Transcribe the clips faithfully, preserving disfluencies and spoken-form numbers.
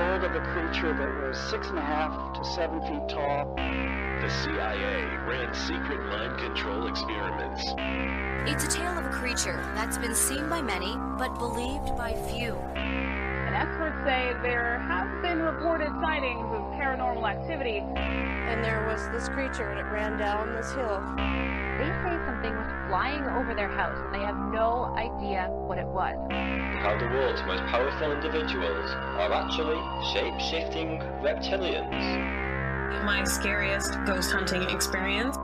told of a creature that was six and a half to seven feet tall. The C I A ran secret mind control experiments. It's a tale of a creature that's been seen by many, but believed by few. And experts say there have been reported sightings of paranormal activity. And there was this creature, and it ran down this hill. They say something was flying over their house, and they have no idea what it was. How the world's most powerful individuals are actually shape-shifting reptilians. My scariest ghost hunting experience.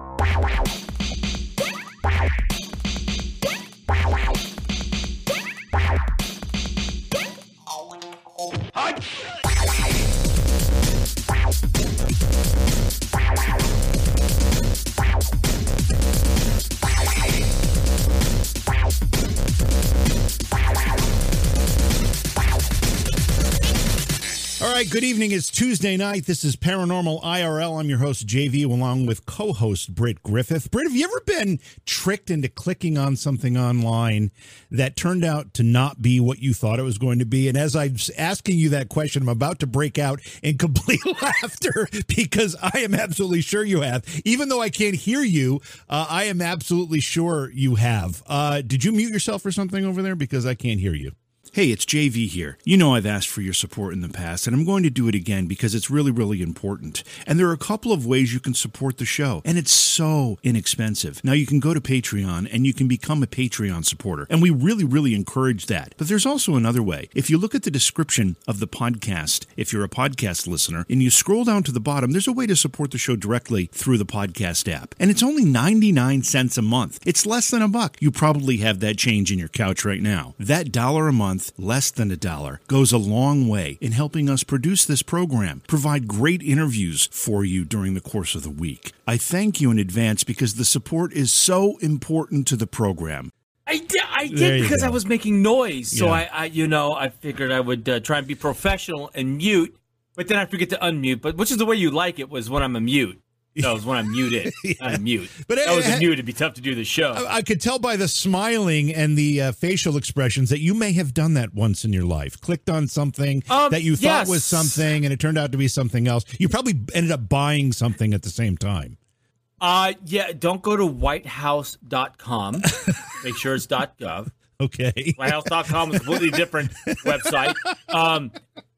All right, good evening. It's Tuesday night. This is Paranormal I R L. I'm your host, J V, along with co-host Britt Griffith. Britt, have you ever been tricked into clicking on something online that turned out to not be what you thought it was going to be? And as I'm asking you that question, I'm about to break out in complete laughter because I am absolutely sure you have. Even though I can't hear you, uh, I am absolutely sure you have. Uh, did you mute yourself or something over there? Because I can't hear you. Hey, it's J V here. You know I've asked for your support in the past, and I'm going to do it again because it's really, really important. And there are a couple of ways you can support the show, and it's so inexpensive. Now, you can go to Patreon, and you can become a Patreon supporter, and we really, really encourage that. But there's also another way. If you look at the description of the podcast, if you're a podcast listener, and you scroll down to the bottom, there's a way to support the show directly through the podcast app. And it's only ninety-nine cents a month. It's less than a buck. You probably have that change in your couch right now. That dollar a month, less than a dollar, goes a long way in helping us produce this program, provide great interviews for you during the course of the week. I thank you in advance because the support is so important to the program. I did, I did because I was making noise, so Yeah. I, I, you know, I figured I would uh, try and be professional and mute, but then I forget to unmute. But which is the way you like it was when I'm a mute. No, it was when I'm muted. Yeah. I'm mute. But But that was uh, a mute. It'd be tough to do the show. I, I could tell by the smiling and the uh, facial expressions that you may have done that once in your life. Clicked on something Um, that you thought yes. was something, and it turned out to be something else. You probably ended up buying something at the same time. Uh, yeah, don't go to white house dot com. Make sure it's .gov. Okay. white house dot com is a completely different website. Um,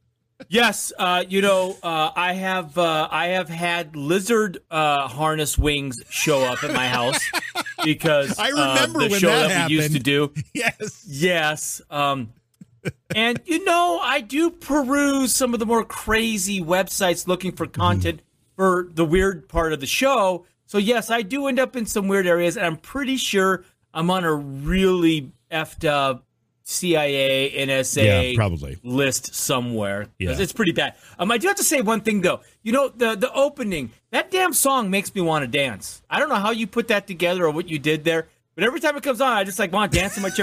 yes, uh, you know, uh, I have uh, I have had lizard uh, harness wings show up at my house because I remember uh, the when show that that we used to happened. do. Yes. Yes. Um, and, you know, I do peruse some of the more crazy websites looking for content mm. for the weird part of the show. So, yes, I do end up in some weird areas, and I'm pretty sure I'm on a really effed up C I A, N S A Yeah, probably. list somewhere. Yeah. It's pretty bad. Um, I do have to say one thing, though. You know, the, the opening, that damn song makes me want to dance. I don't know how you put that together or what you did there, but every time it comes on, I just like want to dance in my chair.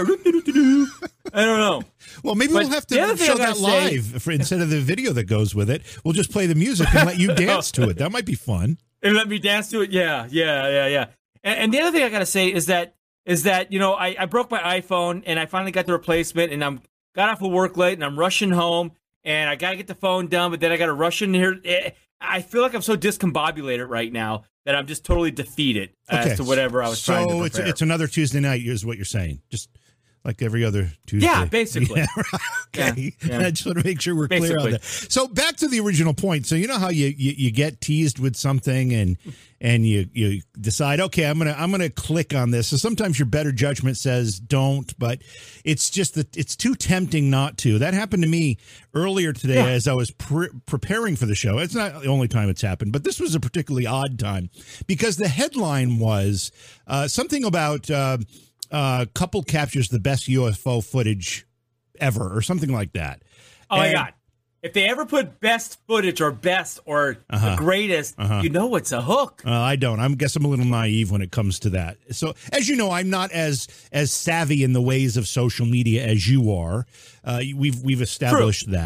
I don't know. Well, maybe But we'll have the other to thing show I gotta that say- live for, instead of the video that goes with it. We'll just play the music and let you dance to it. That might be fun. And let me dance to it. Yeah, yeah, yeah, yeah. And, and the other thing I got to say is that, is that, you know, I, I broke my iPhone and I finally got the replacement and I'm got off of work late and I'm rushing home and I got to get the phone done, but then I got to rush in here. I feel like I'm so discombobulated right now that I'm just totally defeated Okay. as to whatever I was so trying to prepare. it's it's another Tuesday night is what you're saying. Just like every other Tuesday. Yeah, basically. Yeah, okay. Yeah, yeah. I just want to make sure we're clear Basically. on that. So back to the original point. So you know how you, you, you get teased with something and and you, you decide, okay, I'm gonna I'm gonna click on this. So sometimes your better judgment says don't, but it's just that it's too tempting not to. That happened to me earlier today Yeah. as I was pre- preparing for the show. It's not the only time it's happened, but this was a particularly odd time because the headline was uh, something about. Uh, Uh, couple captures the best U F O footage ever, or something like that. Oh, my And- God. If they ever put best footage or best or Uh-huh. the greatest, Uh-huh. you know it's a hook. Uh, I don't. I guess I'm a little naive when it comes to that. So, as you know, I'm not as as savvy in the ways of social media as you are. Uh, we've we've established that.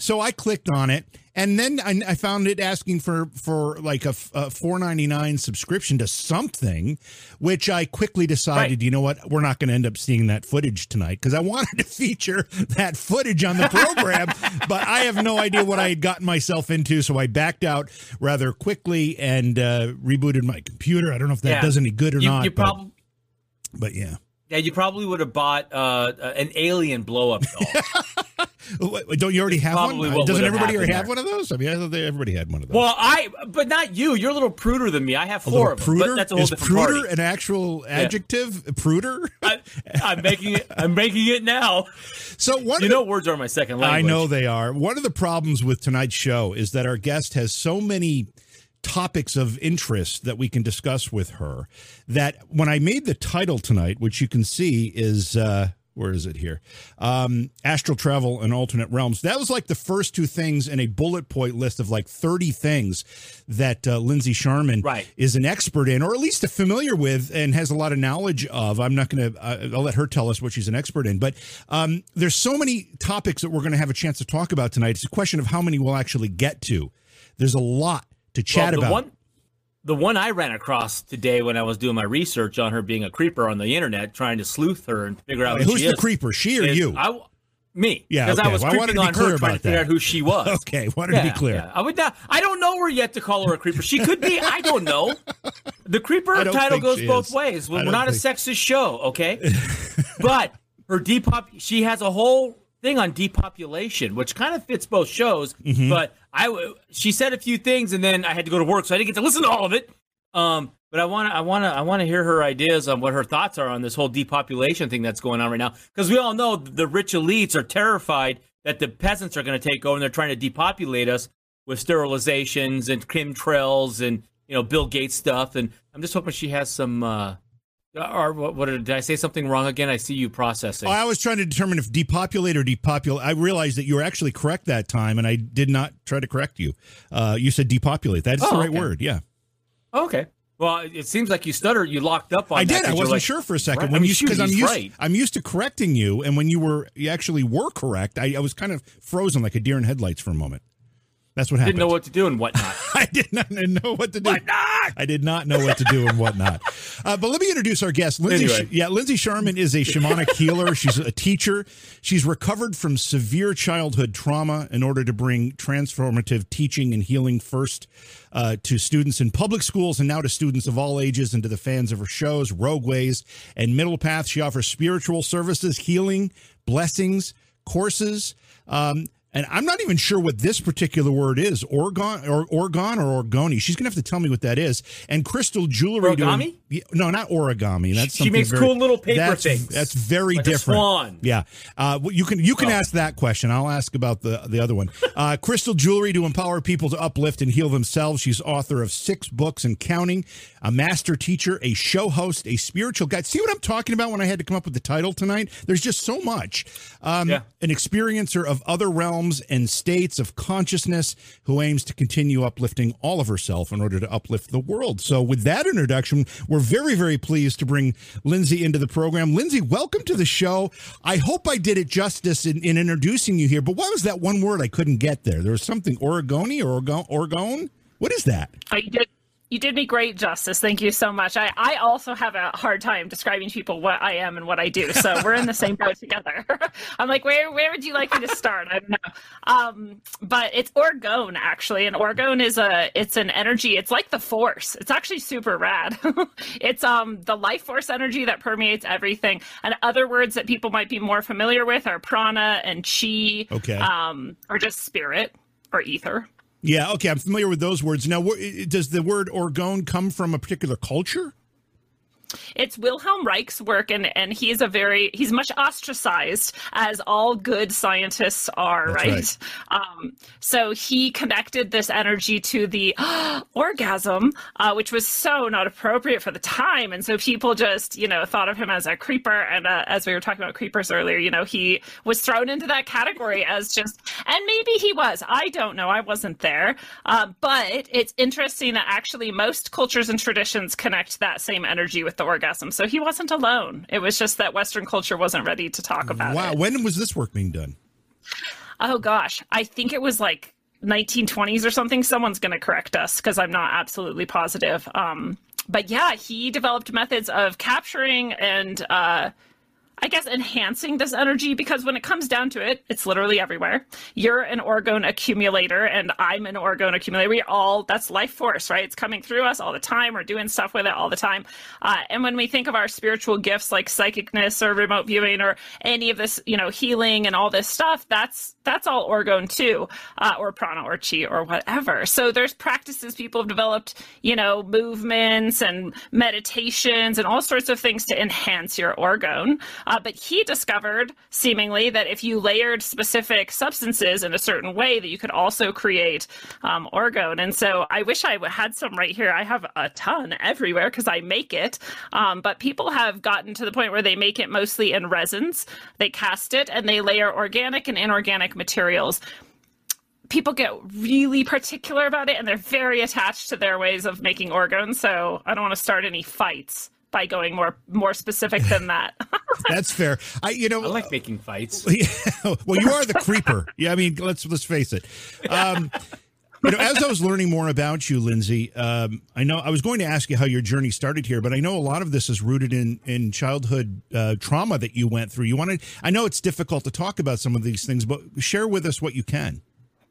So I clicked on it, and then I, I found it asking for for like a, a four ninety-nine subscription to something, which I quickly decided, right. you know what, we're not going to end up seeing that footage tonight because I wanted to feature that footage on the program, but I have no idea what I had gotten myself into, so I backed out rather quickly and uh, rebooted my computer. I don't know if that yeah. does any good or you, not, you but, prob- but yeah. Yeah, you probably would have bought uh, an alien blow-up doll. Don't you already have Probably one? Doesn't everybody already there. have one of those? I mean, I thought they, everybody had one of those. Well, I, but not you. You're a little pruder than me. I have a four of them. Pruder? But that's a whole Is different pruder party. an actual adjective? Yeah. Pruder? I, I'm making it. I'm making it now. So one you of know, the, words are my second language. I know they are. One of the problems with tonight's show is that our guest has so many topics of interest that we can discuss with her that when I made the title tonight, which you can see is uh where is it here um astral travel and alternate realms, that was like the first two things in a bullet point list of like thirty things that uh, Lindsay Sharman right. is an expert in, or at least familiar with and has a lot of knowledge of. I'm not going to uh, I'll let her tell us what she's an expert in, but um there's so many topics that we're going to have a chance to talk about tonight. It's a question of how many we'll actually get to. There's a lot to chat well, the about. One, the one I ran across today when I was doing my research on her being a creeper on the internet, trying to sleuth her and figure out who who who's she the is, creeper, she or is, you? I, me. Yeah, because okay. I was well, I wanted creeping to be on clear her trying about to figure that. out who she was. Okay, wanted yeah, to be clear. Yeah. I would not. I don't know her yet to call her a creeper. She could be. I don't know. The creeper title goes both is. ways. We're don't not think... a sexist show, okay? But her depop. She has a whole thing on depopulation, which kind of fits both shows. Mm-hmm. But I, she said a few things, and then I had to go to work, so I didn't get to listen to all of it. Um, but I want to, I want to, I want to hear her ideas on what her thoughts are on this whole depopulation thing that's going on right now. Because we all know the rich elites are terrified that the peasants are going to take over, and they're trying to depopulate us with sterilizations and chemtrails and you know Bill Gates stuff. And I'm just hoping she has some. Uh, Or what, what did I say something wrong again? I see you processing. Oh, I was trying to determine if depopulate or depopulate. I realized that you were actually correct that time, and I did not try to correct you. Uh, you said depopulate. That's oh, the right okay. word. Yeah. Okay. Well, it seems like you stuttered. You locked up on. I that did. I wasn't like, sure for a second right. when I mean, you because I'm he's used. Right. I'm used to correcting you, and when you were you actually were correct, I, I was kind of frozen like a deer in headlights for a moment. That's what happened. Didn't know what to do and whatnot. I did not know what to do. Whatnot! I did not know what to do and whatnot. Uh, but let me introduce our guest. Lindsay, anyway. yeah, Lindsay Sharman is a shamanic healer. She's a teacher. She's recovered from severe childhood trauma in order to bring transformative teaching and healing first uh, to students in public schools and now to students of all ages and to the fans of her shows, Rogue Ways and Middle Path. She offers spiritual services, healing, blessings, courses, um, and I'm not even sure what this particular word is, Orgon or Orgon or Orgoni. She's going to have to tell me what that is. And crystal jewelry. Origami? Doing, no, not origami. That's she something makes very, cool little paper that's, things. That's very like different. A swan. Yeah. Uh, you can you can oh. ask that question. I'll ask about the, the other one. Uh, crystal jewelry to empower people to uplift and heal themselves. She's author of six books and counting, a master teacher, a show host, a spiritual guide. See what I'm talking about when I had to come up with the title tonight? There's just so much. Um, yeah. An experiencer of other realms and states of consciousness who aims to continue uplifting all of herself in order to uplift the world. So with that introduction, we're very, very pleased to bring Lindsay into the program. Lindsay, welcome to the show. I hope I did it justice in, in introducing you here, but what was that one word I couldn't get there? There was something Origoni or Orgon? Orgon? What is that? Oh, you did. You did me great justice. Thank you so much. I, I also have a hard time describing to people what I am and what I do. So we're in the same boat together. I'm like, where where would you like me to start? I don't know. Um, but it's Orgone, actually. And Orgone is a it's an energy. It's like the force. It's actually super rad. It's um the life force energy that permeates everything. And other words that people might be more familiar with are prana and chi. Okay. Um, or just spirit or ether. Yeah, okay, I'm familiar with those words. Now, does the word Orgone come from a particular culture? It's Wilhelm Reich's work, and, and he's a very, he's much ostracized, as all good scientists are, That's right? right. Um, so he connected this energy to the orgasm, uh, which was so not appropriate for the time. And so people just, you know, thought of him as a creeper. And uh, as we were talking about creepers earlier, you know, he was thrown into that category as just, and maybe he was, I don't know, I wasn't there. Uh, but it's interesting that actually most cultures and traditions connect that same energy with the orgasm. So he wasn't alone. It was just that Western culture wasn't ready to talk about wow. it. When was this work being done? Oh gosh, I think it was like nineteen twenties or something. Someone's going to correct us because I'm not absolutely positive. Um, but yeah, he developed methods of capturing and uh, I guess enhancing this energy, because when it comes down to it, it's literally everywhere. You're an orgone accumulator and I'm an orgone accumulator. We all, that's life force, right? It's coming through us all the time. We're doing stuff with it all the time. Uh, and when we think of our spiritual gifts like psychicness or remote viewing or any of this, you know, healing and all this stuff, that's that's all orgone too, uh, or prana or chi or whatever. So there's practices people have developed, you know, movements and meditations and all sorts of things to enhance your orgone. Uh, but he discovered, seemingly, that if you layered specific substances in a certain way, that you could also create um, orgone. And so I wish I had some right here. I have a ton everywhere because I make it. Um, but people have gotten to the point where they make it mostly in resins. They cast it and they layer organic and inorganic materials. People get really particular about it and they're very attached to their ways of making orgone. So I don't want to start any fights by going more more specific than that. That's fair. I you know I like making fights. Yeah, well, you are the creeper. Yeah, I mean, let's let's face it. Um, you know, as I was learning more about you, Lindsay, um, I know I was going to ask you how your journey started here, but I know a lot of this is rooted in in childhood uh, trauma that you went through. You wanted, I know it's difficult to talk about some of these things, but share with us what you can.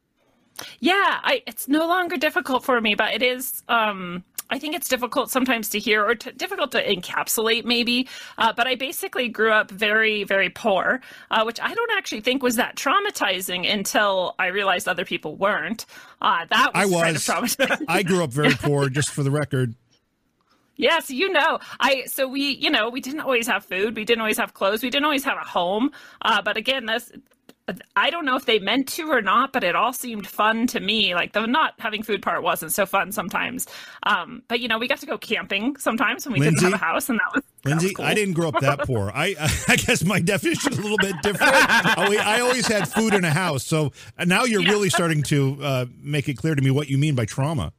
Yeah, I, it's no longer difficult for me, but it is. Um, I think it's difficult sometimes to hear or to, difficult to encapsulate maybe. Uh, but I basically grew up very, very poor, uh, which I don't actually think was that traumatizing until I realized other people weren't. Uh, that was, I was. kind of traumatizing. I grew up very poor, just for the record. Yes, you know, I so we, you know, we didn't always have food. We didn't always have clothes. We didn't always have a home. Uh, but again, that's. I don't know if they meant to or not, but it all seemed fun to me. Like the not having food part wasn't so fun sometimes. Um, but, you know, we got to go camping sometimes when we Lindsay, didn't have a house. And that was, Lindsay, that was cool. I didn't grow up that poor. I I guess my definition is a little bit different. I, I always had food in a house. So now you're yeah. really starting to uh, make it clear to me what you mean by trauma.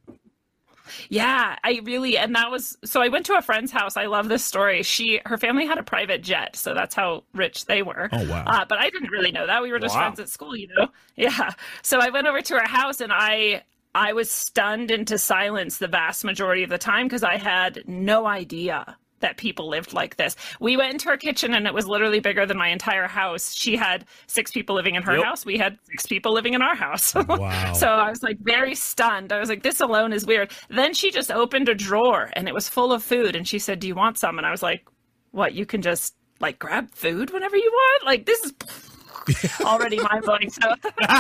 Yeah, I really, and that was, so I went to a friend's house. I love this story. She, her family had a private jet, so that's how rich they were. Oh, wow. Uh, but I didn't really know that. We were just Wow. friends at school, you know? Yeah. So I went over to her house and I, I was stunned into silence the vast majority of the time because I had no idea that people lived like this. We went into her kitchen and it was literally bigger than my entire house. She had six people living in her Yep. house. We had six people living in our house. Wow. So I was like very stunned. I was like, this alone is weird. Then she just opened a drawer and it was full of food. And she said, do you want some? And I was like, what, you can just like grab food whenever you want? Like this is already mind blowing. So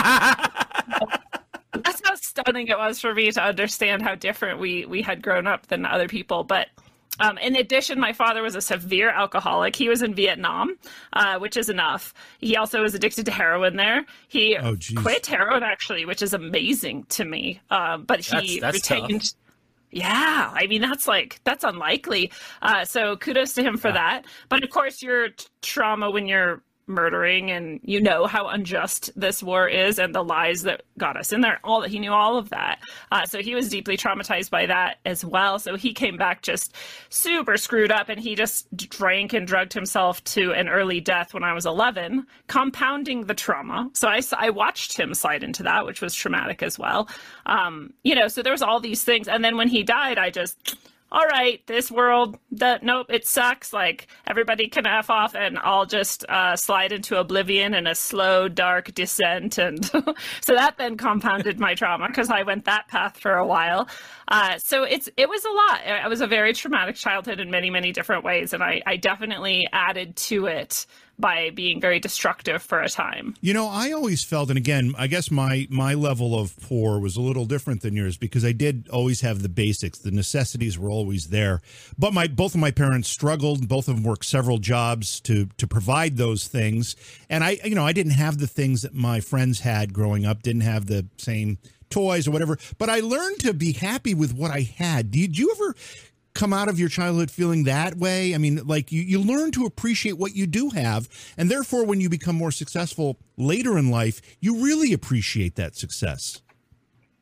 that's how stunning it was for me to understand how different we, we had grown up than other people. But Um, in addition, my father was a severe alcoholic. He was in Vietnam, uh, which is enough. He also was addicted to heroin there. He Oh, geez. quit heroin, actually, which is amazing to me. Um, but he That's- that's retained... tough. Yeah, I mean, that's like, that's unlikely. Uh, so kudos to him for that. But of course, your t- trauma when you're murdering and you know how unjust this war is and the lies that got us in there, all that he knew all of that. Uh, so he was deeply traumatized by that as well. So he came back just super screwed up and he just drank and drugged himself to an early death when I was eleven, compounding the trauma. So I, I watched him slide into that, which was traumatic as well. Um, you know, so there was all these things. And then when he died, I just... all right, this world, that nope, it sucks. Like, everybody can F off and I'll just uh, slide into oblivion in a slow, dark descent. And so that then compounded my trauma because I went that path for a while. Uh, so it's it was a lot. It was a very traumatic childhood in many, many different ways. And I, I definitely added to it by being very destructive for a time. You know, I always felt, and again, I guess my my level of poor was a little different than yours because I did always have the basics. The necessities were always there. But my both of my parents struggled. Both of them worked several jobs to to provide those things. And I, you know, I didn't have the things that my friends had growing up, didn't have the same toys or whatever. But I learned to be happy with what I had. Did you ever come out of your childhood feeling that way? I mean, like you, you learn to appreciate what you do have. And therefore, when you become more successful later in life, you really appreciate that success.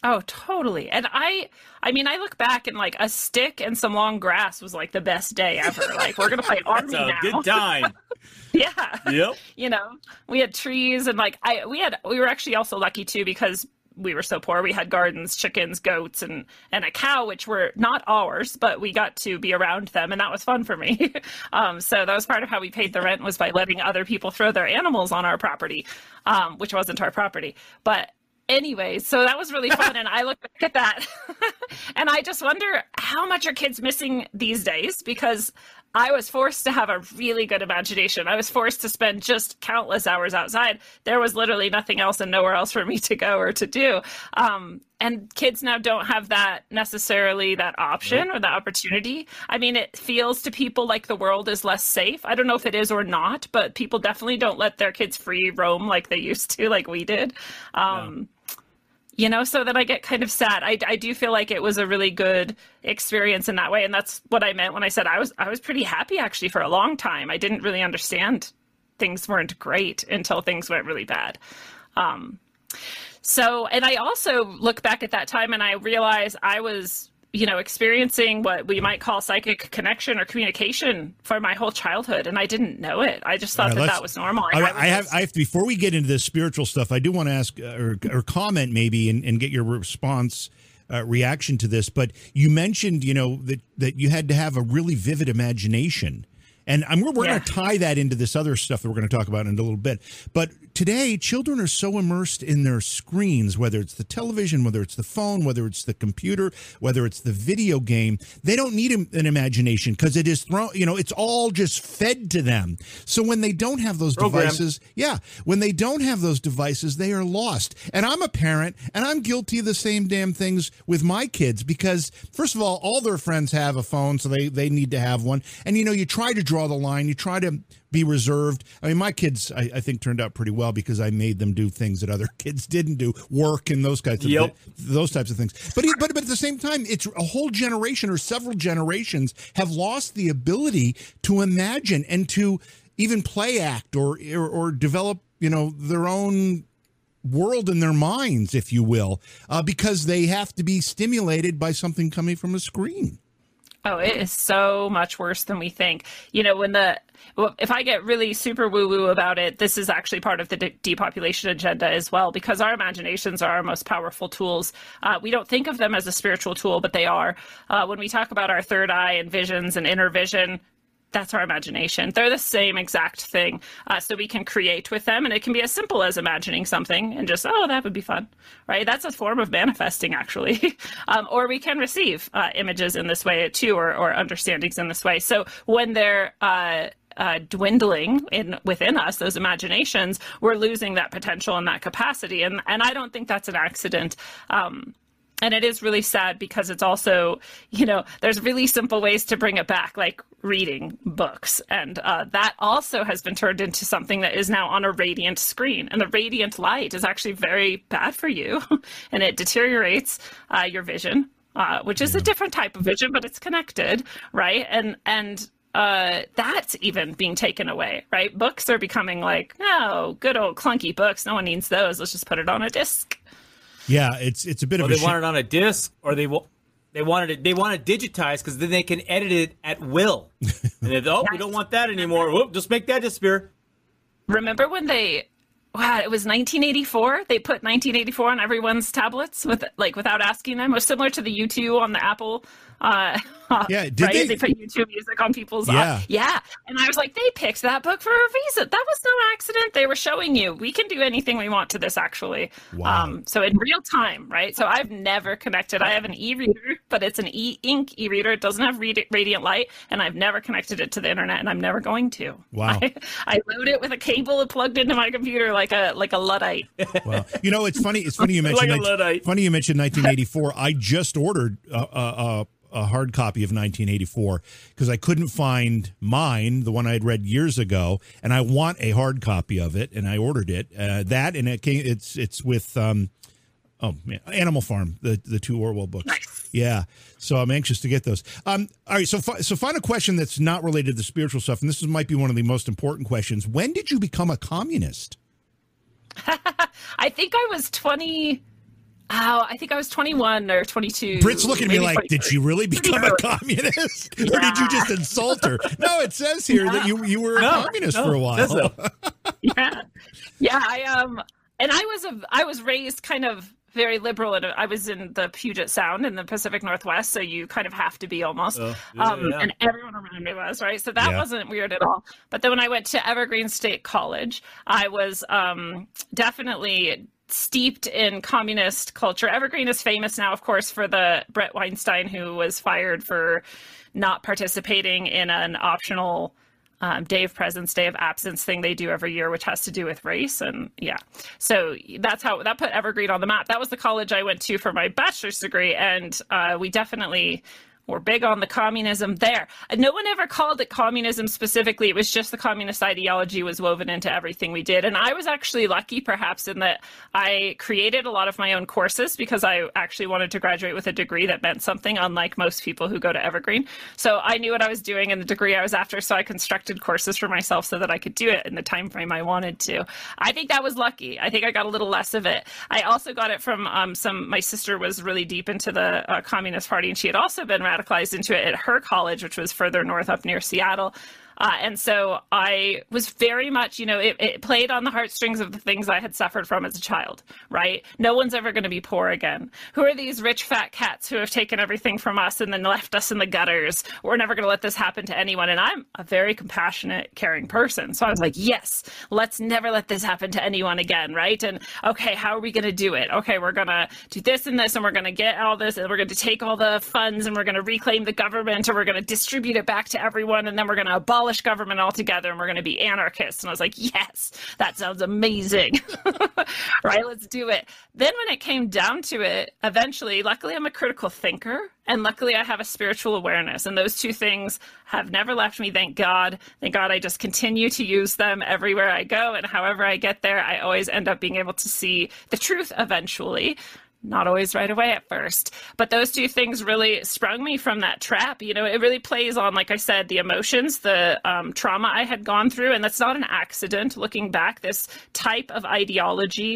Oh, totally. And I, I mean, I look back and like a stick and some long grass was like the best day ever. Like we're going to play Army That's a now. good time. Yeah. Yep. You know, we had trees and like I, we had, we were actually also lucky too because we were so poor. We had gardens, chickens, goats, and, and a cow, which were not ours, but we got to be around them. And that was fun for me. um, so that was part of how we paid the rent, was by letting other people throw their animals on our property, um, which wasn't our property. But anyway, so that was really fun. And I look back at that and I just wonder how much are kids missing these days, because I was forced to have a really good imagination. I was forced to spend just countless hours outside. There was literally nothing else and nowhere else for me to go or to do. Um, and kids now don't have that necessarily that option or the opportunity. I mean, it feels to people like the world is less safe. I don't know if it is or not, but people definitely don't let their kids free roam like they used to, like we did. Um, yeah. You know, so that I get kind of sad. I, I do feel like it was a really good experience in that way. And that's what I meant when I said I was I was pretty happy, actually, for a long time. I didn't really understand things weren't great until things went really bad. Um, so, and I also look back at that time and I realize I was, you know, experiencing what we might call psychic connection or communication for my whole childhood. And I didn't know it. I just thought right, that that was normal. I, I, I have, I have, before we get into this spiritual stuff, I do want to ask uh, or, or comment maybe and, and get your response, uh, reaction to this. But you mentioned, you know, that, that you had to have a really vivid imagination. And I'm, we're, we're yeah. going to tie that into this other stuff that we're going to talk about in a little bit. But today, children are so immersed in their screens, whether it's the television, whether it's the phone, whether it's the computer, whether it's the video game. They don't need an imagination because it is thrown, you know, it's all just fed to them. So when they don't have those Program. devices, yeah, when they don't have those devices, they are lost. And I'm a parent and I'm guilty of the same damn things with my kids because, first of all, all their friends have a phone, so they, they need to have one. And, you know, you try to draw the line, you try to be reserved. I mean, my kids, I, I think, turned out pretty well because I made them do things that other kids didn't do, work and those kinds of yep. th- those types of things. But, but but at the same time, it's a whole generation or several generations have lost the ability to imagine and to even play act or or, or develop, you know, their own world in their minds, if you will, uh, because they have to be stimulated by something coming from a screen. Oh, it is so much worse than we think. You know, when the, well, if I get really super woo-woo about it, this is actually part of the de- depopulation agenda as well, because our imaginations are our most powerful tools. Uh, we don't think of them as a spiritual tool, but they are. Uh, when we talk about our third eye and visions and inner vision, that's our imagination. They're the same exact thing. Uh, so we can create with them, and it can be as simple as imagining something and just, oh, that would be fun, right? That's a form of manifesting, actually. um, or we can receive uh, images in this way too, or, or understandings in this way. So when they're uh, uh, dwindling in within us, those imaginations, we're losing that potential and that capacity. And, and I don't think that's an accident. Um, And it is really sad because it's also, you know, there's really simple ways to bring it back, like reading books. And uh, that also has been turned into something that is now on a radiant screen. And the radiant light is actually very bad for you. And it deteriorates uh, your vision, uh, which is a different type of vision, but it's connected, right? And, and, uh, that's even being taken away, right? Books are becoming like, oh, good old clunky books. No one needs those. Let's just put it on a disc. Yeah, it's it's a bit well, of a they sh- want it on a disc, or they will they wanted it they want it digitized because then they can edit it at will. And they, oh, we don't want that anymore. Whoop, just make that disappear. Remember when they? Wow, it was nineteen eighty-four. They put nineteen eighty-four on everyone's tablets with like without asking them. It was similar to the U two on the Apple. Uh, yeah, did right? they? They put YouTube music on people's. Yeah, uh, yeah. And I was like, they picked that book for a reason. That was no accident. They were showing you we can do anything we want to this. Actually, wow. Um, so in real time, right? So I've never connected. I have an e-reader, but it's an e-ink e-reader. It doesn't have radi- radiant light, and I've never connected it to the internet, and I'm never going to. Wow. I, I load it with a cable and plugged into my computer like a like a Luddite. Wow. You know, it's funny. It's funny you mentioned. Like a Luddite. Funny you mentioned nineteen eighty-four. I just ordered a, a, a hard copy of nineteen eighty-four because I couldn't find mine, the one I had read years ago, and I want a hard copy of it, and I ordered it. Uh, that and it came. It's it's with um, oh man, Animal Farm, the the two Orwell books. Nice. Yeah. So I'm anxious to get those. Um, all right. So so final question that's not related to the spiritual stuff, and this is, might be one of the most important questions. When did you become a communist? I think I was twenty. Oh, I think I was twenty-one or twenty-two. Britt's looking at me like, twenty-three. did she really become a communist? Yeah. Or did you just insult her? No, it says here Yeah. that you you were a No, communist no, for a it while. says so. yeah, yeah. I um, and I was a, I was raised kind of very liberal, and I was in the Puget Sound in the Pacific Northwest, so you kind of have to be almost. Oh, yeah, um, yeah. And everyone around me was, right? So that Yeah. wasn't weird at all. But then when I went to Evergreen State College, I was um, definitely steeped in communist culture. Evergreen is famous now, of course, for the Brett Weinstein, who was fired for not participating in an optional Um, day of presence, day of absence thing they do every year, which has to do with race. And yeah, so that's how that put Evergreen on the map. That was the college I went to for my bachelor's degree. And uh, we definitely were big on the communism there. No one ever called it communism specifically. It was just the communist ideology was woven into everything we did. And I was actually lucky, perhaps, in that I created a lot of my own courses because I actually wanted to graduate with a degree that meant something, unlike most people who go to Evergreen. So I knew what I was doing in the degree I was after, so I constructed courses for myself so that I could do it in the time frame I wanted to. I think that was lucky. I think I got a little less of it. I also got it from um, some, my sister was really deep into the uh, Communist Party, and she had also been radicalized into it at her college, which was further north up near Seattle. Uh, and so I was very much, you know, it, it played on the heartstrings of the things I had suffered from as a child, right? No one's ever going to be poor again. Who are these rich fat cats who have taken everything from us and then left us in the gutters? We're never going to let this happen to anyone. And I'm a very compassionate, caring person. So I was like, yes, let's never let this happen to anyone again, right? And okay, how are we going to do it? Okay, we're going to do this and this, and we're going to get all this, and we're going to take all the funds, and we're going to reclaim the government, and we're going to distribute it back to everyone, and then we're going to abolish government altogether, and we're going to be anarchists. And I was like, yes, that sounds amazing. Right, let's do it. Then when it came down to it, eventually, luckily I'm a critical thinker, and luckily I have a spiritual awareness, and those two things have never left me, thank God. Thank God I just continue to use them everywhere I go, and however I get there, I always end up being able to see the truth eventually. Not always right away at first, but those two things really sprung me from that trap. You know, it really plays on, like I said, the emotions, the um, trauma I had gone through, and that's not an accident. Looking back, this type of ideology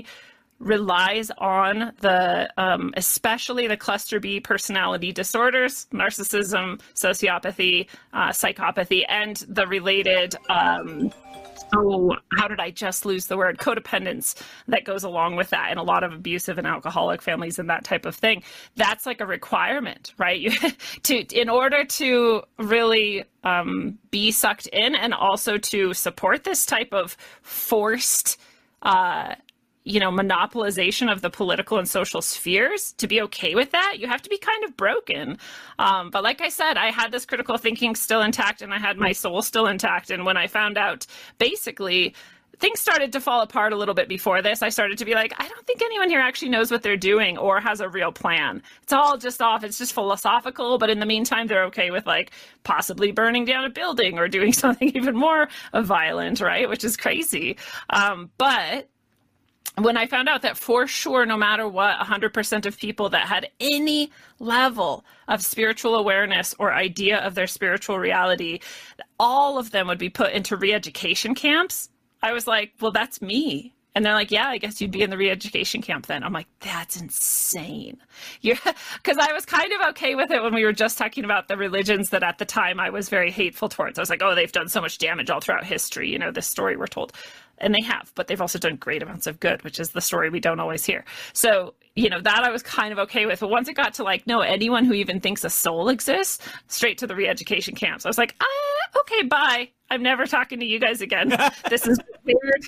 relies on the, um, especially the cluster B personality disorders, narcissism, sociopathy, uh, psychopathy, and the related, um, oh, how did I just lose the word? Codependence that goes along with that, and a lot of abusive and alcoholic families and that type of thing. That's like a requirement, right? You, to in order to really um, be sucked in, and also to support this type of forced, uh, you know, monopolization of the political and social spheres, to be okay with that, you have to be kind of broken. Um, but like I said, I had this critical thinking still intact, and I had my soul still intact. And when I found out, basically, things started to fall apart a little bit before this. I started to be like, I don't think anyone here actually knows what they're doing or has a real plan. It's all just off. It's just philosophical. But in the meantime, they're okay with like possibly burning down a building or doing something even more violent, right? Which is crazy. Um, but when I found out that for sure, no matter what, one hundred percent of people that had any level of spiritual awareness or idea of their spiritual reality, all of them would be put into re-education camps, I was like, well, that's me. And they're like, yeah, I guess you'd be in the re-education camp then. I'm like, that's insane. You're, because I was kind of okay with it when we were just talking about the religions that at the time I was very hateful towards. I was like, oh, they've done so much damage all throughout history. You know, this story we're told. And they have, but they've also done great amounts of good, which is the story we don't always hear. So, you know, that I was kind of okay with. But once it got to like, no, anyone who even thinks a soul exists, straight to the re-education camps. I was like, ah, okay, bye. I'm never talking to you guys again. This is weird.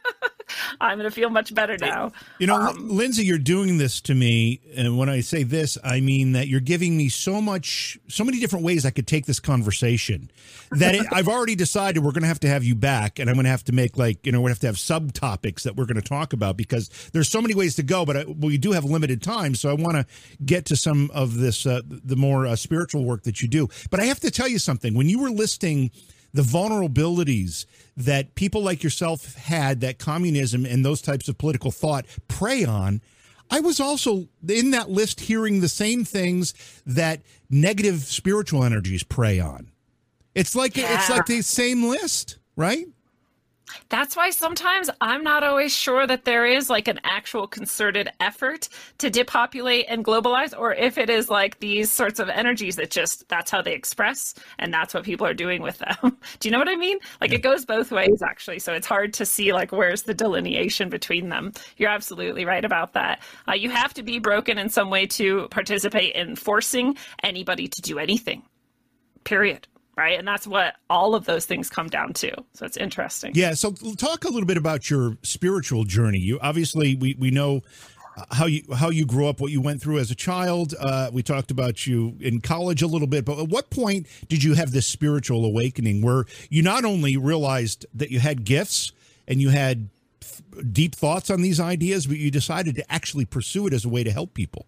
I'm going to feel much better now. You know, um, Lindsay, you're doing this to me. And when I say this, I mean that you're giving me so much, so many different ways I could take this conversation that it, I've already decided we're going to have to have you back. And I'm going to have to make like, you know, we're going to have to have subtopics that we're going to talk about because there's so many ways to go. But I, we do have limited time. So I want to get to some of this, uh, the more uh, spiritual work that you do. But I have to tell you something. When you were listing the vulnerabilities that people like yourself had, that communism and those types of political thought prey on, I was also in that list hearing the same things that negative spiritual energies prey on. It's like yeah. it's like the same list, right? That's why sometimes I'm not always sure that there is like an actual concerted effort to depopulate and globalize, or if it is like these sorts of energies that just, that's how they express, and that's what people are doing with them. Do you know what I mean? Like it goes both ways, actually. So it's hard to see like where's the delineation between them. You're absolutely right about that. Uh, you have to be broken in some way to participate in forcing anybody to do anything, period. Right. And that's what all of those things come down to. So it's interesting. Yeah. So talk a little bit about your spiritual journey. You obviously, we, we know how you how you grew up, what you went through as a child. Uh, we talked about you in college a little bit. But at what point did you have this spiritual awakening where you not only realized that you had gifts and you had deep thoughts on these ideas, but you decided to actually pursue it as a way to help people?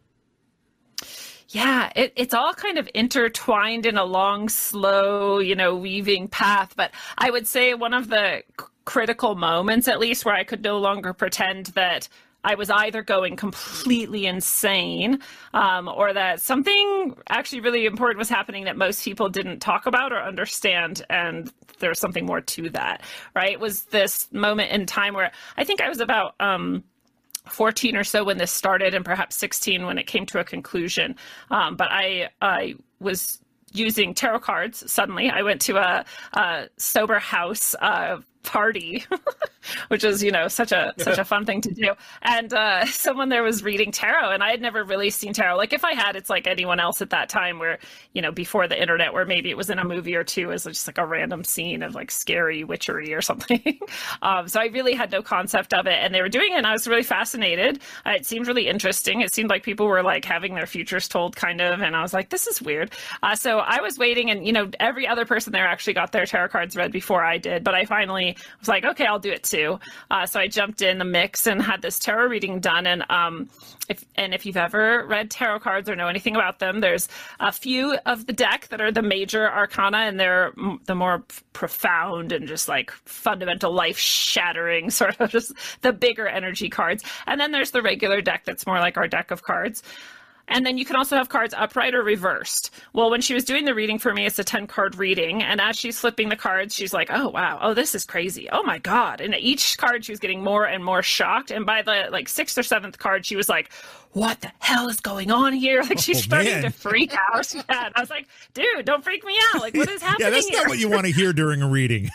Yeah, it, it's all kind of intertwined in a long, slow, you know, weaving path. But I would say one of the c- critical moments, at least, where I could no longer pretend that I was either going completely insane um, or that something actually really important was happening that most people didn't talk about or understand. And there's something more to that, right? Was this moment in time where I think I was about um, fourteen or so when this started, and perhaps sixteen when it came to a conclusion. Um, but I, I was using tarot cards. Suddenly I went to a, a sober house uh, party, which is, you know, such a such a fun thing to do. And uh, someone there was reading tarot, and I had never really seen tarot. Like if I had, it's like anyone else at that time where, you know, before the internet, where maybe it was in a movie or two as just like a random scene of like scary witchery or something. um, so I really had no concept of it, and they were doing it, and I was really fascinated. Uh, it seemed really interesting. It seemed like people were like having their futures told, kind of, and I was like, this is weird. Uh, so I was waiting, and, you know, every other person there actually got their tarot cards read before I did, but I finally was like, okay, I'll do it too. Uh, so I jumped in the mix and had this tarot reading done. And um, if and if you've ever read tarot cards or know anything about them, there's a few of the deck that are the major arcana, and they're the more profound and just like fundamental, life-shattering, sort of just the bigger energy cards. And then there's the regular deck that's more like our deck of cards. And then you can also have cards upright or reversed. Well, when she was doing the reading for me, it's a ten card reading. And as she's flipping the cards, she's like, oh, wow. Oh, this is crazy. Oh, my God. And each card, she was getting more and more shocked. And by the like sixth or seventh card, she was like, what the hell is going on here? Like she's oh, starting man. to freak out. Yeah, and I was like, dude, don't freak me out. Like, what is happening? Yeah, that's here? not what you want to hear during a reading.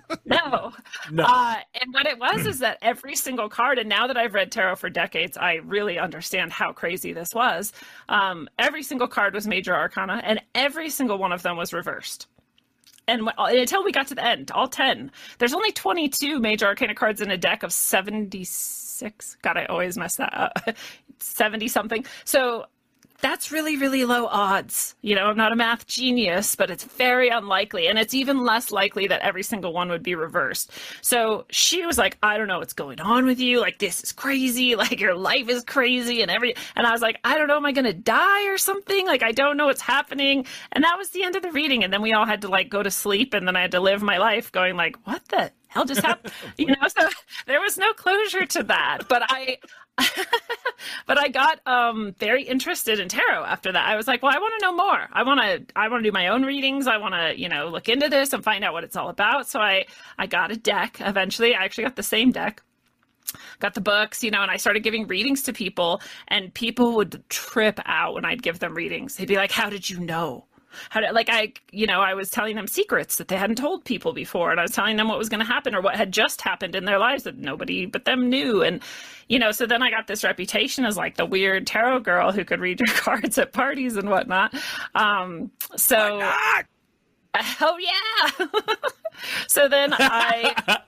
no. no. Uh, and what it was is that every single card, and now that I've read tarot for decades, I really understand how crazy this was. Um, every single card was major arcana, and every single one of them was reversed. And until we got to the end, all ten. There's only twenty-two major arcana cards in a deck of seventy-six. God, I always mess that up. seventy something. So that's really, really low odds. You know, I'm not a math genius, but it's very unlikely. And it's even less likely that every single one would be reversed. So she was like, I don't know what's going on with you. Like, this is crazy. Like, your life is crazy and every, and I was like, I don't know, am I going to die or something? Like, I don't know what's happening. And that was the end of the reading. And then we all had to like go to sleep. And then I had to live my life going like, what the hell just happened? You know, so there was no closure to that. But I, but I got um, very interested in tarot after that. I was like, well, I want to know more. I want to, I want to do my own readings. I want to, you know, look into this and find out what it's all about. So I, I got a deck eventually. I actually got the same deck, got the books, you know, and I started giving readings to people, and people would trip out when I'd give them readings. They'd be like, how did you know? How did, like, I, you know, I was telling them secrets that they hadn't told people before, and I was telling them what was going to happen or what had just happened in their lives that nobody but them knew. And, you know, so then I got this reputation as like the weird tarot girl who could read your cards at parties and whatnot. Um, so, oh yeah. So then I,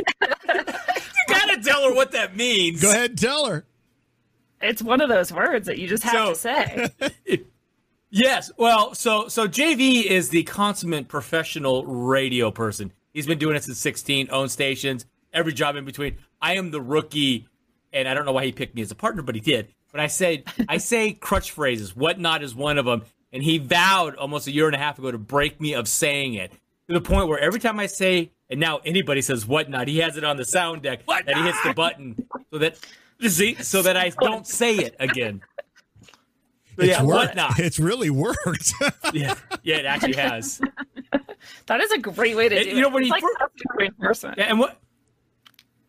you gotta tell her what that means. Go ahead and tell her. It's one of those words that you just have so, to say. Yes. Well, so so J V is the consummate professional radio person. He's been doing it since sixteen, owns stations, every job in between. I am the rookie, and I don't know why he picked me as a partner, but he did. But I said, I say crutch phrases. Whatnot is one of them. And he vowed almost a year and a half ago to break me of saying it, to the point where every time I say, and now anybody says whatnot, he has it on the sound deck, and he hits the button so that, so that I don't say it again. It's yeah, worked. Whatnot. It's really worked. yeah, yeah, it actually has. That is a great way to do it. You know, when it's he like first, a great person. Yeah, and what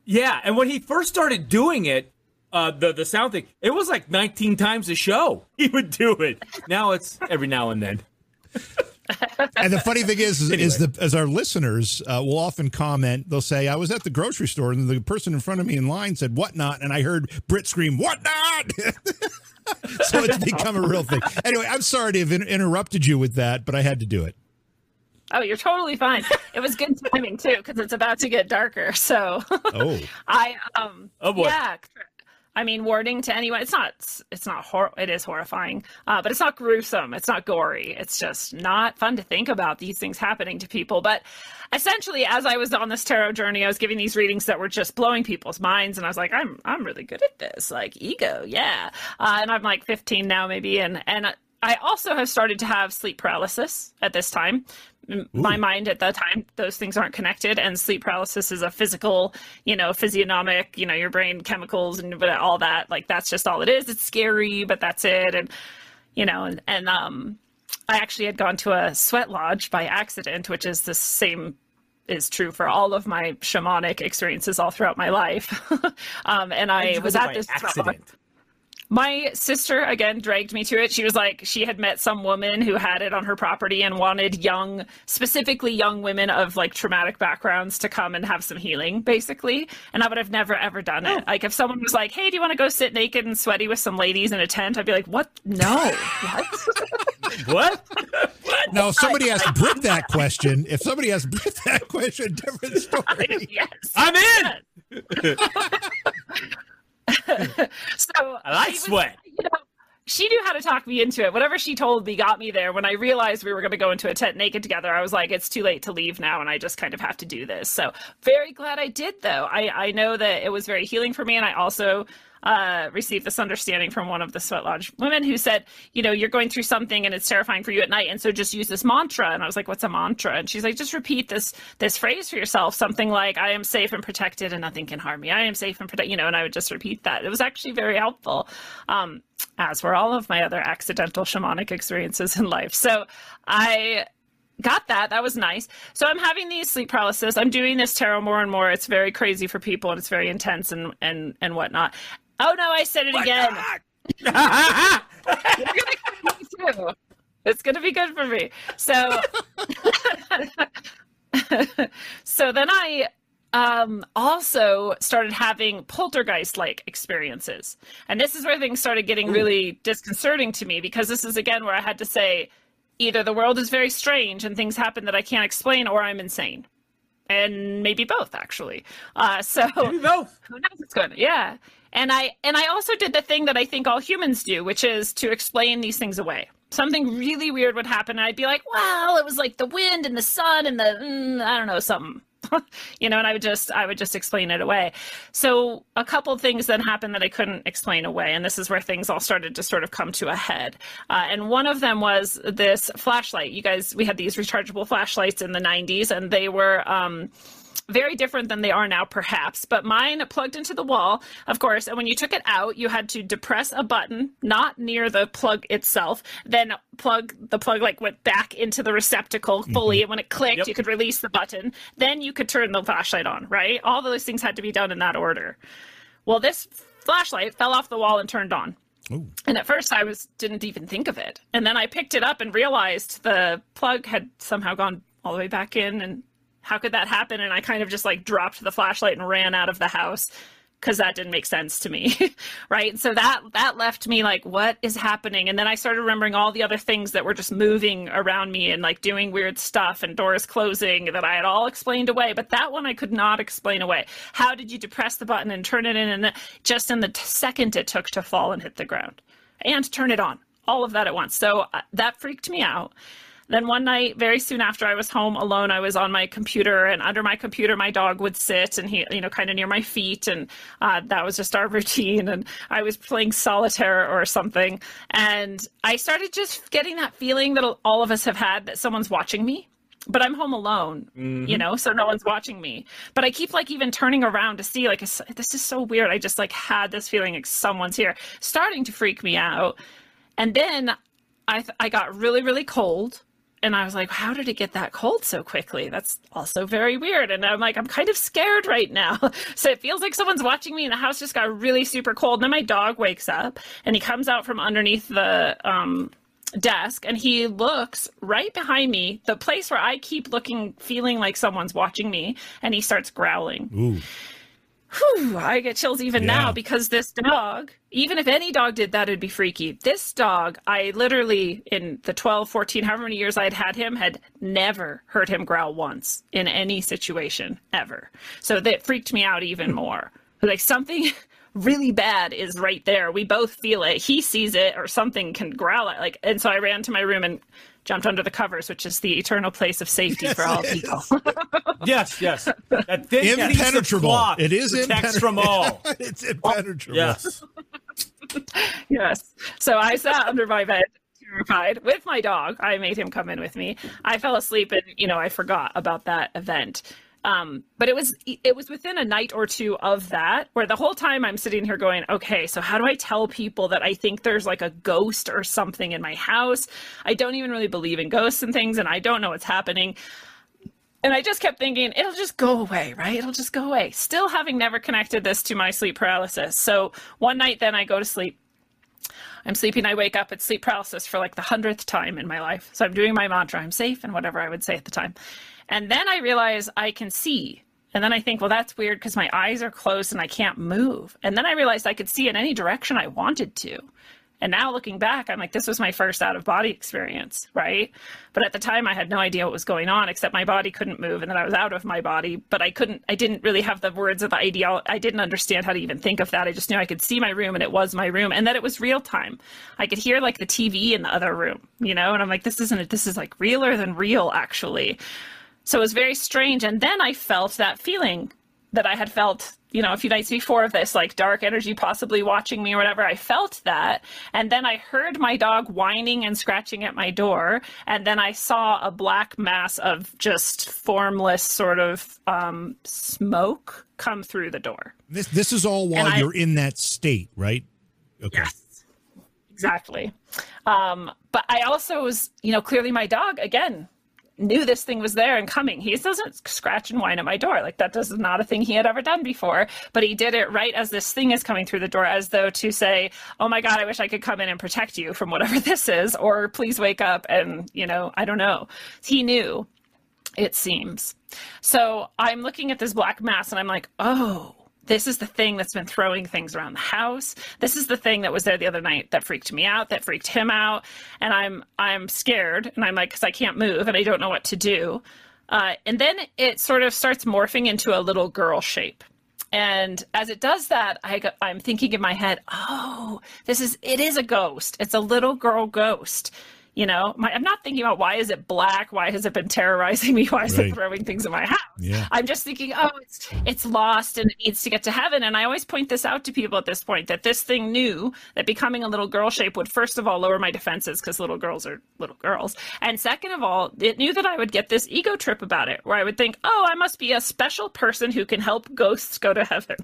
Yeah, and when he first started doing it, uh, the the sound thing, it was like nineteen times a show he would do it. Now it's every now and then. And the funny thing is, is, Anyway. is the as our listeners uh, will often comment, they'll say, "I was at the grocery store and the person in front of me in line said what not," and I heard Britt scream "what not." So it's become a real thing. Anyway, I'm sorry to have in- interrupted you with that, but I had to do it. Oh, you're totally fine. It was good timing too, because it's about to get darker. So, oh, I um, oh boy, yeah. I mean, warning to anyone. It's not. It's not. Hor- it is horrifying, uh, but it's not gruesome. It's not gory. It's just not fun to think about these things happening to people. But essentially, as I was on this tarot journey, I was giving these readings that were just blowing people's minds, and I was like, I'm I'm really good at this. Like ego, yeah. Uh, and I'm like fifteen now, maybe, and and I also have started to have sleep paralysis at this time. Ooh. My mind at that time, those things aren't connected, and sleep paralysis is a physical, you know, physiognomic, you know, your brain chemicals and all that. Like, that's just all it is. It's scary, but that's it. And, you know, and, and um, I actually had gone to a sweat lodge by accident, which is the same is true for all of my shamanic experiences all throughout my life. um, and I was at this accident. My sister, again, dragged me to it. She was like, she had met some woman who had it on her property and wanted young, specifically young women of like traumatic backgrounds to come and have some healing, basically. And I would have never, ever done it. Like if someone was like, hey, do you want to go sit naked and sweaty with some ladies in a tent? I'd be like, what? No. What? What? What? Now, if somebody asked Britt that question, if somebody asked Britt that question, different story. Yes. I'm in. Yes. So I like was, sweat. You know, she knew how to talk me into it. Whatever she told me got me there. When I realized we were going to go into a tent naked together, I was like, it's too late to leave now, and I just kind of have to do this. So very glad I did, though. I, I know that it was very healing for me, and I also uh, received this understanding from one of the Sweat Lodge women who said, you know, you're going through something and it's terrifying for you at night, and so just use this mantra. And I was like, what's a mantra? And she's like, just repeat this this phrase for yourself, something like, I am safe and protected and nothing can harm me. I am safe and protected, you know, and I would just repeat that. It was actually very helpful, um, as were all of my other accidental shamanic experiences in life. So I got that. That was nice. So I'm having these sleep paralysis. I'm doing this tarot more and more. It's very crazy for people, and it's very intense and and and whatnot. Oh no, I said it Why again. You're gonna get me too. It's gonna be good for me. So, so then I um, also started having poltergeist-like experiences, and this is where things started getting really disconcerting to me, because this is again where I had to say, either the world is very strange and things happen that I can't explain, or I'm insane. And maybe both, actually. Uh, so maybe both. Who knows what's going on? Yeah. And I and I also did the thing that I think all humans do, which is to explain these things away. Something really weird would happen, and I'd be like, well, it was like the wind and the sun and the, mm, I don't know, something. You know, and I would just I would just explain it away. So a couple things then happened that I couldn't explain away, and this is where things all started to sort of come to a head. Uh, and one of them was this flashlight. You guys, we had these rechargeable flashlights in the nineties, and they were um, very different than they are now, perhaps. But mine plugged into the wall, of course, and when you took it out, you had to depress a button, not near the plug itself, then plug the plug like went back into the receptacle fully, mm-hmm. and when it clicked, yep. you could release the button. Then you could turn the flashlight on, right? All those things had to be done in that order. Well, this flashlight fell off the wall and turned on. Ooh. And at first I was didn't even think of it. And then I picked it up and realized the plug had somehow gone all the way back in, and how could that happen? And I kind of just like dropped the flashlight and ran out of the house, because that didn't make sense to me. Right. So that that left me like, what is happening? And then I started remembering all the other things that were just moving around me and like doing weird stuff and doors closing that I had all explained away. But that one I could not explain away. How did you depress the button and turn it in? And just in the t- second it took to fall and hit the ground and turn it on, all of that at once. So uh, that freaked me out. Then one night, very soon after I was home alone, I was on my computer, and under my computer, my dog would sit, and he, you know, kind of near my feet, and uh, that was just our routine. And I was playing solitaire or something, and I started just getting that feeling that all of us have had, that someone's watching me. But I'm home alone, mm-hmm. you know, so no one's watching me. But I keep like even turning around to see, like, this is so weird. I just like had this feeling like someone's here, starting to freak me out. And then I th- I got really, really cold. and I was like, how did it get that cold so quickly? That's also very weird. And I'm like, I'm kind of scared right now. So it feels like someone's watching me, and the house just got really super cold. And then my dog wakes up, and he comes out from underneath the um, desk, and he looks right behind me, the place where I keep looking, feeling like someone's watching me, and he starts growling. Ooh. Whew, I get chills even Yeah. now, because this dog, even if any dog did that, it'd be freaky. This dog, I literally, in the twelve, fourteen, however many years I'd had him, had never heard him growl once in any situation ever. So that freaked me out even more. Like, something really bad is right there. We both feel it. He sees it, or something can growl at, like, and so I ran to my room and jumped under the covers, which is the eternal place of safety yes, for all people. yes, yes. That thin impenetrable. Cloth it is protects from all. It's impenetrable. Yes. Yes. So I sat under my bed, terrified, with my dog. I made him come in with me. I fell asleep, and, you know, I forgot about that event. Um, but it was it was within a night or two of that, where the whole time I'm sitting here going, okay, so how do I tell people that I think there's like a ghost or something in my house? I don't even really believe in ghosts and things, and I don't know what's happening. And I just kept thinking, it'll just go away, right? It'll just go away. Still having never connected this to my sleep paralysis. So one night then I go to sleep. I'm sleeping, I wake up, it's sleep paralysis for like the hundredth time in my life. So I'm doing my mantra, I'm safe, and whatever I would say at the time. And then I realize I can see. And then I think, well, that's weird because my eyes are closed and I can't move. And then I realized I could see in any direction I wanted to. And now looking back, I'm like, this was my first out-of-body experience, right? But at the time, I had no idea what was going on, except my body couldn't move, and then I was out of my body. But I couldn't, I didn't really have the words of the ideal. I didn't understand how to even think of that. I just knew I could see my room, and it was my room, and that it was real time. I could hear like the T V in the other room, you know? And I'm like, this isn't, this is like realer than real, actually. So it was very strange. And then I felt that feeling that I had felt, you know, a few nights before of this, like dark energy possibly watching me or whatever. I felt that. And then I heard my dog whining and scratching at my door. And then I saw a black mass of just formless sort of um, smoke come through the door. This this is all while and you're I, in that state, right? Okay. Yes, exactly. Um, but I also was, you know, clearly my dog, again, knew this thing was there and coming. He doesn't scratch and whine at my door. Like, that is not a thing he had ever done before, but he did it right as this thing is coming through the door, as though to say, oh my God, I wish I could come in and protect you from whatever this is, or please wake up. And, you know, I don't know. He knew, it seems. So I'm looking at this black mass and I'm like, oh, this is the thing that's been throwing things around the house. This is the thing that was there the other night that freaked me out, that freaked him out. And I'm I'm scared. And I'm like, because I can't move and I don't know what to do. Uh, and then it sort of starts morphing into a little girl shape. And as it does that, I go, I'm thinking in my head, oh, this is, it is a ghost. It's a little girl ghost. You know, my, I'm not thinking about why is it black? Why has it been terrorizing me? Why is right. it throwing things in my house? Yeah. I'm just thinking, oh, it's it's lost and it needs to get to heaven. And I always point this out to people at this point, that this thing knew that becoming a little girl shape would, first of all, lower my defenses because little girls are little girls. And second of all, it knew that I would get this ego trip about it, where I would think, oh, I must be a special person who can help ghosts go to heaven.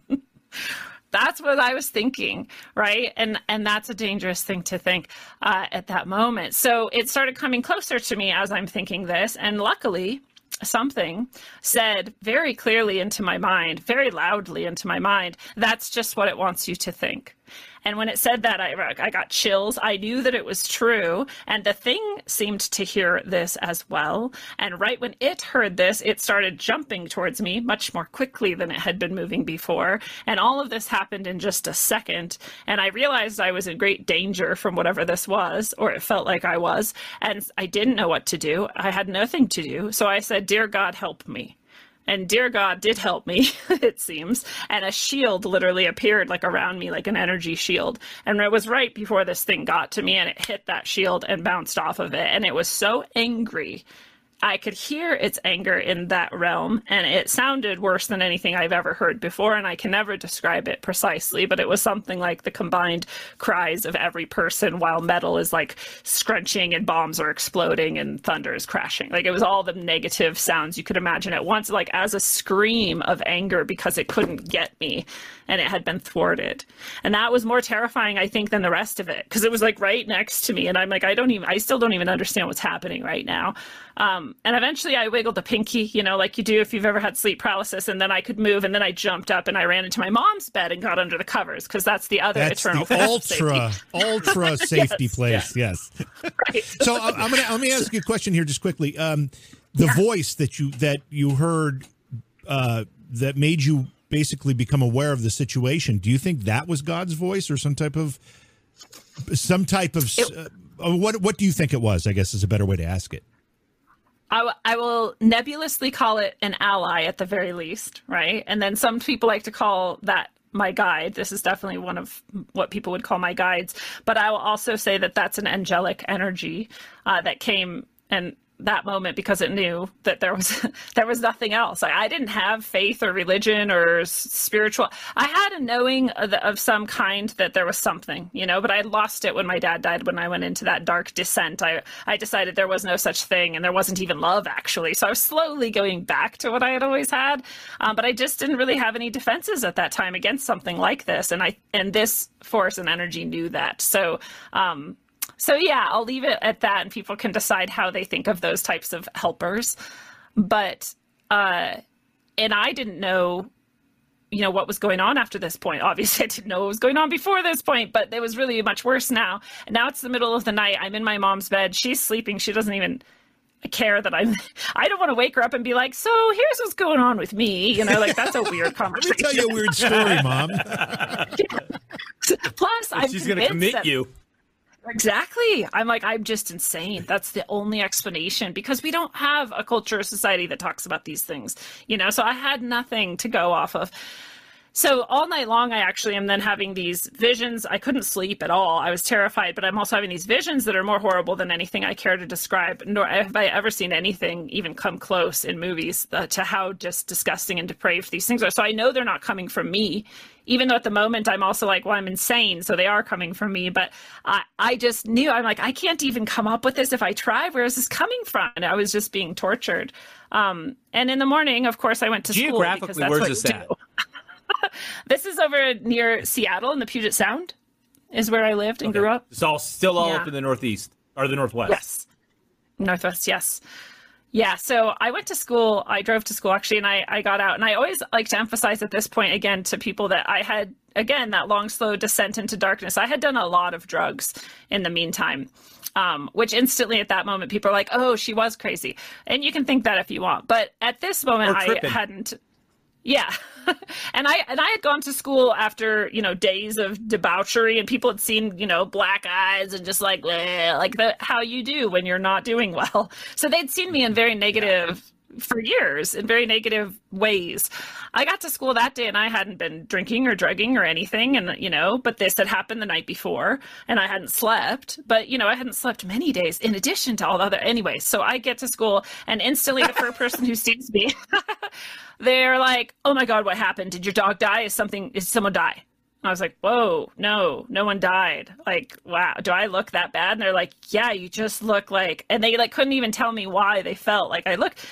That's what I was thinking, right? And and that's a dangerous thing to think uh, at that moment. So it started coming closer to me as I'm thinking this. And luckily, something said very clearly into my mind, very loudly into my mind, that's just what it wants you to think. And when it said that, I, I got chills. I knew that it was true. And the thing seemed to hear this as well. And right when it heard this, it started jumping towards me much more quickly than it had been moving before. And all of this happened in just a second. And I realized I was in great danger from whatever this was, or it felt like I was. And I didn't know what to do. I had nothing to do. So I said, "Dear God, help me." And dear God did help me, it seems. And a shield literally appeared like around me, like an energy shield. And it was right before this thing got to me, and it hit that shield and bounced off of it. And it was so angry I could hear its anger in that realm, and it sounded worse than anything I've ever heard before, and I can never describe it precisely, but it was something like the combined cries of every person while metal is like scrunching and bombs are exploding and thunder is crashing. Like, it was all the negative sounds you could imagine at once, like as a scream of anger because it couldn't get me and it had been thwarted. And that was more terrifying, I think, than the rest of it, because it was like right next to me, and I'm like, I don't even, I still don't even understand what's happening right now. Um, and eventually I wiggled the pinky, you know, like you do if you've ever had sleep paralysis, and then I could move, and then I jumped up and I ran into my mom's bed and got under the covers, because that's the other that's eternal the ultra, safety. ultra safety Yes. place. Yeah. Yes. Right. So I- I'm gonna let me ask you a question here, just quickly. Um, the Yeah. voice that you that you heard uh, that made you basically become aware of the situation. Do you think that was God's voice, or some type of some type of It- uh, what? What do you think it was? I guess is a better way to ask it. I, w- I will nebulously call it an ally at the very least, right? And then some people like to call that my guide. This is definitely one of what people would call my guides. But I will also say that that's an angelic energy uh, that came and that moment, because it knew that there was there was nothing else. Like, I didn't have faith or religion or s- spiritual. I had a knowing of, the, of some kind that there was something, you know, but I lost it when my dad died. When I went into that dark descent, I I decided there was no such thing, and there wasn't even love, actually. So I was slowly going back to what I had always had, um, but I just didn't really have any defenses at that time against something like this, and I and this force and energy knew that. So. Um, So yeah, I'll leave it at that, and people can decide how they think of those types of helpers. But uh, and I didn't know, you know, what was going on after this point. Obviously, I didn't know what was going on before this point, but it was really much worse now. And now it's the middle of the night. I'm in my mom's bed. She's sleeping. She doesn't even care that I'm. I don't want to wake her up and be like, "So here's what's going on with me." You know, like that's a weird conversation. Let me tell you a weird story, Mom. Plus, I'm she's going to convinced commit that- you. Exactly. I'm like, I'm just insane. That's the only explanation, because we don't have a culture or society that talks about these things, you know? So I had nothing to go off of. So all night long, I actually am then having these visions. I couldn't sleep at all. I was terrified, but I'm also having these visions that are more horrible than anything I care to describe. Nor have I ever seen anything even come close in movies uh, to how just disgusting and depraved these things are. So I know they're not coming from me, even though at the moment I'm also like, well, I'm insane. So they are coming from me. But I, I just knew, I'm like, I can't even come up with this if I try. Where is this coming from? And I was just being tortured. Um, and in the morning, of course, I went to school. because Geographically, that's where's what this you at? do. This is over near Seattle in the Puget Sound is where I lived and Okay. grew up. It's all still all Yeah. up in the Northeast or the Northwest. Yes. Northwest, yes. Yeah, so I went to school. I drove to school, actually, and I, I got out. And I always like to emphasize at this point, again, to people that I had, again, that long, slow descent into darkness. I had done a lot of drugs in the meantime, um, which instantly at that moment, people are like, oh, she was crazy. And you can think that if you want. But at this moment, Or I tripping. hadn't. Yeah. and I and I had gone to school after, you know, days of debauchery, and people had seen, you know, black eyes and just like, bleh, like the, how you do when you're not doing well. So they'd seen me in very negative for years, in very negative ways. I got to school that day and I hadn't been drinking or drugging or anything. And, you know, but this had happened the night before and I hadn't slept, but, you know, I hadn't slept many days in addition to all the other. Anyway, so I get to school and instantly the first person who sees me, they're like, oh my God, what happened? Did your dog die? Is something, is someone die? And I was like, whoa, no, no one died. Like, wow, do I look that bad? And they're like, yeah, you just look like, and they like couldn't even tell me why they felt like I looked.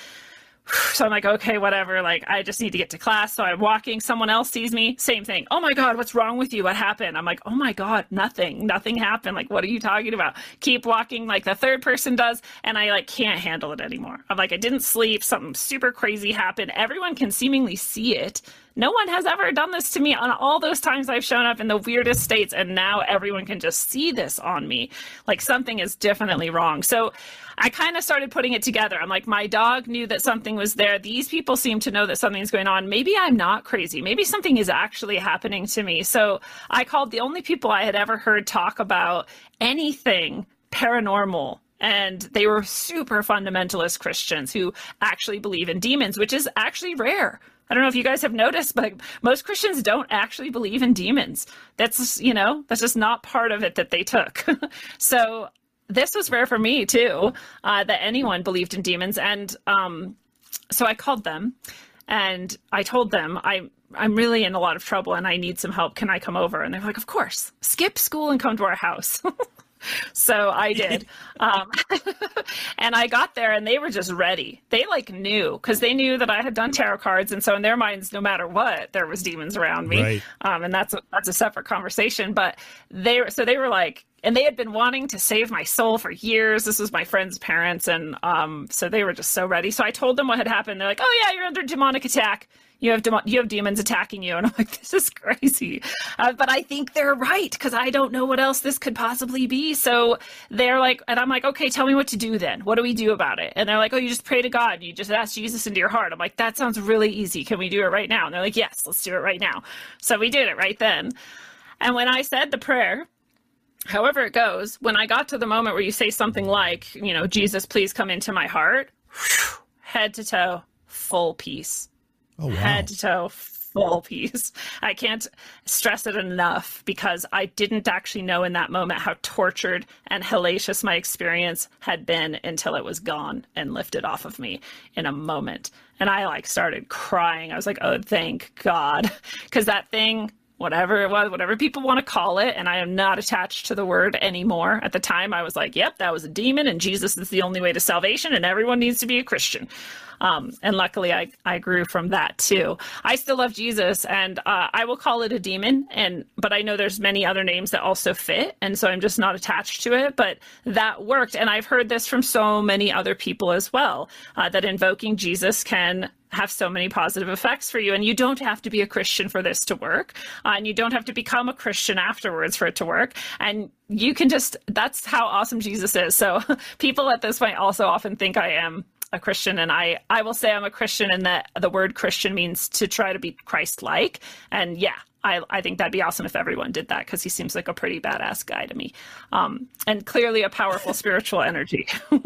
So I'm like, okay, whatever. Like, I just need to get to class. So I'm walking. Someone else sees me. Same thing. Oh my God, what's wrong with you? What happened? I'm like, oh my God, nothing. Nothing happened. Like, what are you talking about? Keep walking like the third person does. And I like can't handle it anymore. I'm like, I didn't sleep. Something super crazy happened. Everyone can seemingly see it. No one has ever done this to me on all those times I've shown up in the weirdest states. And now everyone can just see this on me. Like something is definitely wrong. So I kind of started putting it together. I'm like, my dog knew that something was there. These people seem to know that something's going on. Maybe I'm not crazy. Maybe something is actually happening to me. So I called the only people I had ever heard talk about anything paranormal. And they were super fundamentalist Christians who actually believe in demons, which is actually rare. I don't know if you guys have noticed, but most Christians don't actually believe in demons. That's, you know, that's just not part of it that they took. So this was rare for me too, uh, that anyone believed in demons. And um, so I called them and I told them, I, I'm really in a lot of trouble and I need some help. Can I come over? And they're like, of course, skip school and come to our house. So I did. Um, and I got there and they were just ready. They like knew, because they knew that I had done tarot cards. And so in their minds, no matter what, there was demons around me. Right. Um, and that's a, that's a separate conversation. But they were, so they were like, and they had been wanting to save my soul for years. This was my friend's parents. And um, so they were just so ready. So I told them what had happened. They're like, oh yeah, you're under demonic attack. You have demo- you have demons attacking you. And I'm like, this is crazy. Uh, but I think they're right, because I don't know what else this could possibly be. So they're like, and I'm like, okay, tell me what to do then. What do we do about it? And they're like, oh, you just pray to God. You just ask Jesus into your heart. I'm like, that sounds really easy. Can we do it right now? And they're like, yes, let's do it right now. So we did it right then. And when I said the prayer, however it goes, when I got to the moment where you say something like, you know, Jesus, please come into my heart, whew, head to toe, full peace. Oh, wow. Head to toe, full peace. I can't stress it enough, because I didn't actually know in that moment how tortured and hellacious my experience had been until it was gone and lifted off of me in a moment. And I like started crying. I was like, oh, thank God. Because that thing, whatever it was, whatever people want to call it, and I am not attached to the word anymore. At the time, I was like, yep, that was a demon, and Jesus is the only way to salvation, and everyone needs to be a Christian. Um, and luckily, I, I grew from that too. I still love Jesus, and uh, I will call it a demon, and but I know there's many other names that also fit, and so I'm just not attached to it. But that worked, and I've heard this from so many other people as well, uh, that invoking Jesus can have so many positive effects for you. And you don't have to be a Christian for this to work. Uh, and you don't have to become a Christian afterwards for it to work. And you can just, that's how awesome Jesus is. So people at this point also often think I am a Christian. And I, I will say I'm a Christian, and that the word Christian means to try to be Christ-like. And yeah, I, I think that'd be awesome if everyone did that, because he seems like a pretty badass guy to me. Um, and clearly a powerful spiritual energy.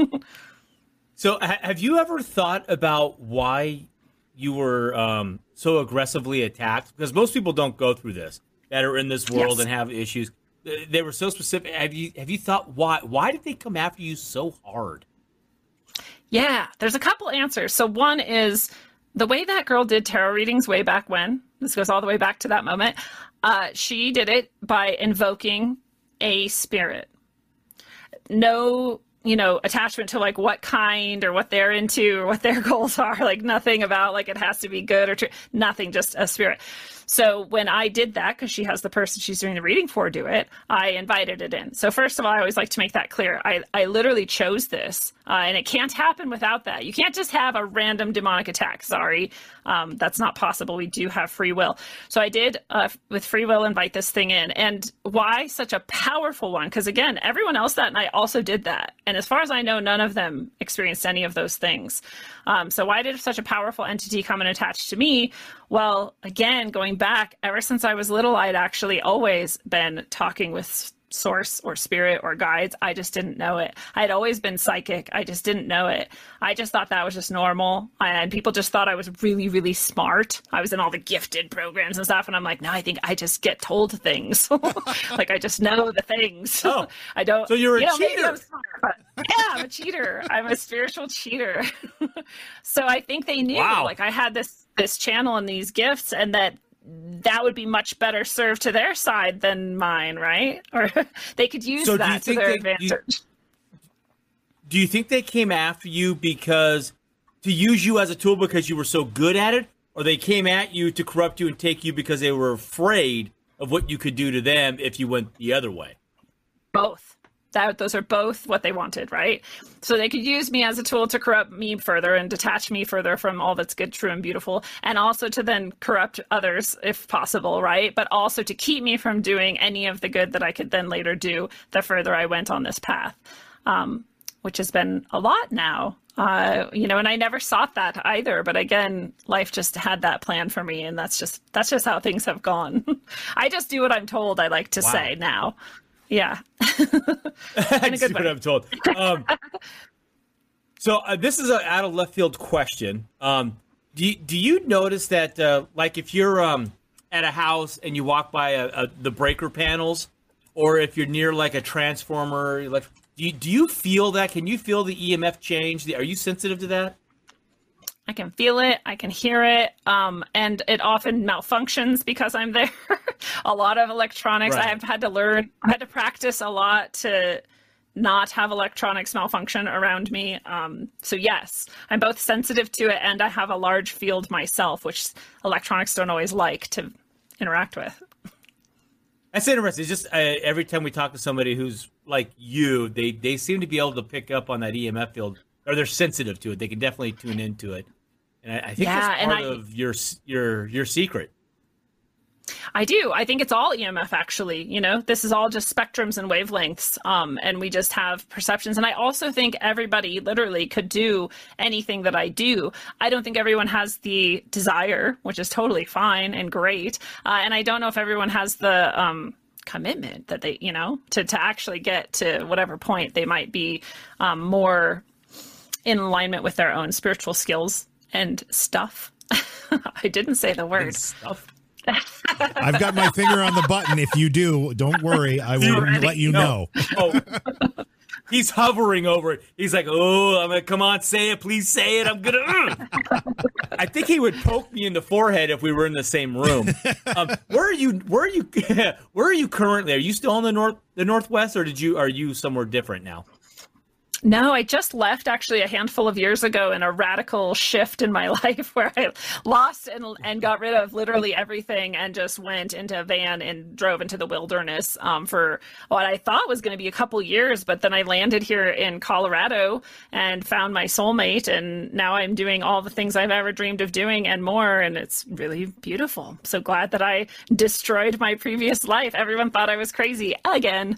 So ha- have you ever thought about why you were um, so aggressively attacked? Because most people don't go through this, that are in this world yes. and have issues. They were so specific. Have you have you thought why why did they come after you so hard? Yeah, there's a couple answers. So one is the way that girl did tarot readings way back when. This goes all the way back to that moment. Uh, she did it by invoking a spirit. No, you know, attachment to like what kind or what they're into or what their goals are. Like nothing about like it has to be good or true. Nothing, just a spirit. So when I did that, because she has the person she's doing the reading for do it, I invited it in. So first of all, I always like to make that clear. I, I literally chose this, uh, and it can't happen without that. You can't just have a random demonic attack. Sorry, um, that's not possible. We do have free will. So I did, uh, with free will, invite this thing in. And why such a powerful one? Because again, everyone else that night also did that. And as far as I know, none of them experienced any of those things. Um, so why did such a powerful entity come and attach to me? Well, again, going back, ever since I was little, I'd actually always been talking with source or spirit or guides. I just didn't know it. I'd always been psychic. I just didn't know it. I just thought that was just normal. And people just thought I was really, really smart. I was in all the gifted programs and stuff. And I'm like, no, I think I just get told things. Like I just know the things. Oh, I don't. So you're a you know, cheater. I'm smart, but yeah, I'm a cheater. I'm a spiritual cheater. So I think they knew, wow. like I had this, this channel and these gifts, and that that would be much better served to their side than mine, right? Or they could use so that to their they, advantage. Do you, do you think they came after you because to use you as a tool because you were so good at it, or they came at you to corrupt you and take you because they were afraid of what you could do to them if you went the other way? Both. That, those are both what they wanted, right? So they could use me as a tool to corrupt me further and detach me further from all that's good, true, and beautiful, and also to then corrupt others if possible, right? But also to keep me from doing any of the good that I could then later do the further I went on this path, um, which has been a lot now. Uh, you know, and I never sought that either. But again, life just had that plan for me, and that's just that's just how things have gone. I just do what I'm told, I like to wow. say now. Yeah. I see what I'm told. Um, so uh, this is an out of left field question. Um, do you, do you notice that, uh, like, if you're um, at a house and you walk by a, a, the breaker panels, or if you're near like a transformer, like, Do you, do you feel that? Can you feel the E M F change? Are you sensitive to that? I can feel it. I can hear it. Um, and it often malfunctions because I'm there. A lot of electronics. Right. I've had to learn, I had to practice a lot to not have electronics malfunction around me. Um, so yes, I'm both sensitive to it and I have a large field myself, which electronics don't always like to interact with. That's interesting. It's just uh, every time we talk to somebody who's like you, they, they seem to be able to pick up on that E M F field, or they're sensitive to it. They can definitely tune into it. And I, I think Yeah, that's and part I- of your your your secret. I do. I think it's all E M F, actually. You know, this is all just spectrums and wavelengths, um, and we just have perceptions. And I also think everybody literally could do anything that I do. I don't think everyone has the desire, which is totally fine and great. Uh, and I don't know if everyone has the um, commitment that they, you know, to, to actually get to whatever point they might be um, more in alignment with their own spiritual skills and stuff. I didn't say the word. Stuff. I've got my finger on the button. If you do, don't worry. I will let you know. Oh, he's hovering over it. He's like, "Oh, I'm gonna come on, say it, please say it. I'm gonna." Uh. I think he would poke me in the forehead if we were in the same room. Um, where are you? Where are you? Where are you currently? Are you still in the north, the northwest, or did you? Are you somewhere different now? No, I just left actually a handful of years ago in a radical shift in my life where I lost and, and got rid of literally everything and just went into a van and drove into the wilderness um, for what I thought was going to be a couple years. But then I landed here in Colorado and found my soulmate. And now I'm doing all the things I've ever dreamed of doing and more. And it's really beautiful. I'm so glad that I destroyed my previous life. Everyone thought I was crazy again.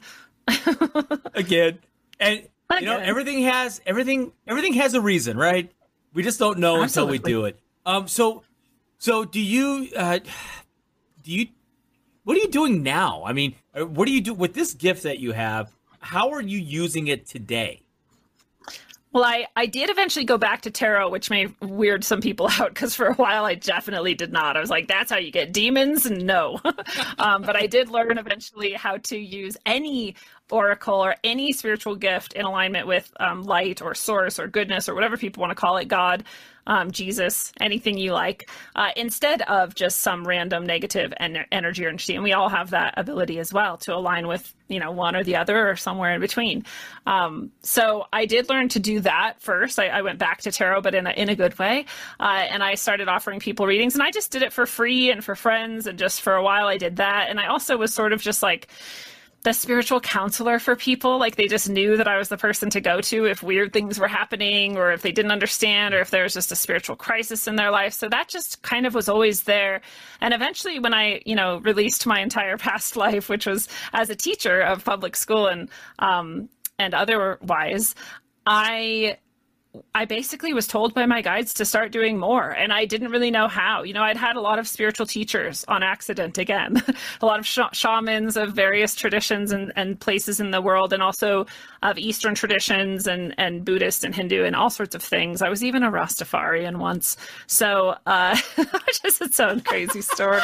Again. And you know, everything has everything everything has a reason, right? We just don't know Absolutely. Until we do it. Um so so do you uh do you what are you doing now? I mean, what do you do with this gift that you have? How are you using it today? Well, I, I did eventually go back to tarot, which may weird some people out because for a while I definitely did not. I was like, that's how you get demons? No. um, but I did learn eventually how to use any oracle or any spiritual gift in alignment with um, light or source or goodness or whatever people want to call it, God, um, Jesus, anything you like, uh, instead of just some random negative en- energy or energy. And we all have that ability as well to align with, you know, one or the other or somewhere in between. Um, so I did learn to do that first. I, I went back to tarot, but in a, in a good way. Uh, and I started offering people readings, and I just did it for free and for friends. And just for a while I did that. And I also was sort of just like the spiritual counselor for people. Like they just knew that I was the person to go to if weird things were happening or if they didn't understand or if there was just a spiritual crisis in their life. So that just kind of was always there. And eventually when I, you know, released my entire past life, which was as a teacher of public school and, um, and otherwise, I I basically was told by my guides to start doing more, and I didn't really know how. You know, I'd had a lot of spiritual teachers on accident again, a lot of sh- shamans of various traditions and, and places in the world, and also of Eastern traditions and, and Buddhist and Hindu and all sorts of things. I was even a Rastafarian once. So, uh, just its own crazy story.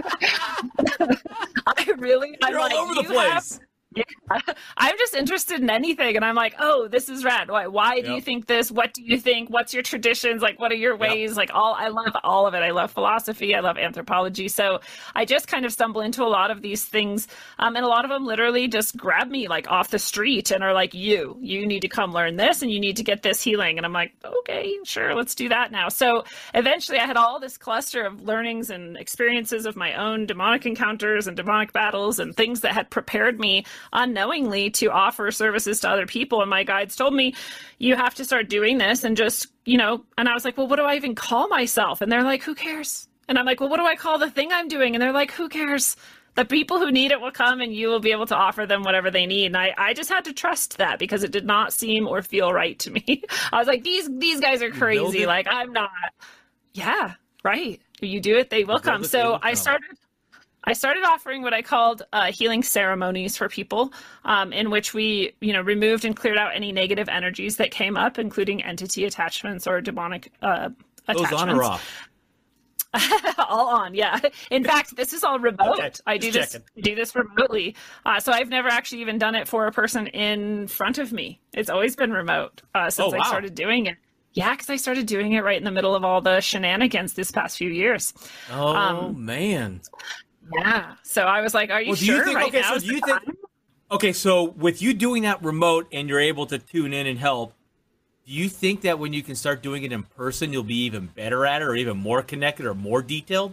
I really, I'm You're like, all over the you place. have- Yeah. I'm just interested in anything, and I'm like, oh, this is rad. Why? Why do Yep. you think this? What do you think? What's your traditions? Like, what are your ways? Yep. Like, all I love all of it. I love philosophy. I love anthropology. So I just kind of stumble into a lot of these things, um, and a lot of them literally just grab me like off the street and are like, you, you need to come learn this, and you need to get this healing. And I'm like, okay, sure, let's do that now. So eventually, I had all this cluster of learnings and experiences of my own demonic encounters and demonic battles and things that had prepared me unknowingly to offer services to other people. And my guides told me, you have to start doing this and just, you know, and I was like, well, what do I even call myself? And they're like, who cares? And I'm like, well, what do I call the thing I'm doing? And they're like, who cares? The people who need it will come and you will be able to offer them whatever they need. And I, I just had to trust that because it did not seem or feel right to me. I was like, these, these guys are crazy. Like, I'm not. Yeah, right. You do it, they will come. So I started I started offering what I called uh, healing ceremonies for people, um, in which we, you know, removed and cleared out any negative energies that came up, including entity attachments or demonic uh, attachments. Those on or off? All on, yeah. In fact, this is all remote. Okay, I do just this checking. do this remotely. Uh, so I've never actually even done it for a person in front of me. It's always been remote uh, since Oh, wow. I started doing it. Yeah, because I started doing it right in the middle of all the shenanigans this past few years. Oh Um, man. Yeah. So I was like, "Are you Well, do sure you think? right Okay, now so is do you the think? time?" Okay, so with you doing that remote and you're able to tune in and help, do you think that when you can start doing it in person, you'll be even better at it, or even more connected, or more detailed?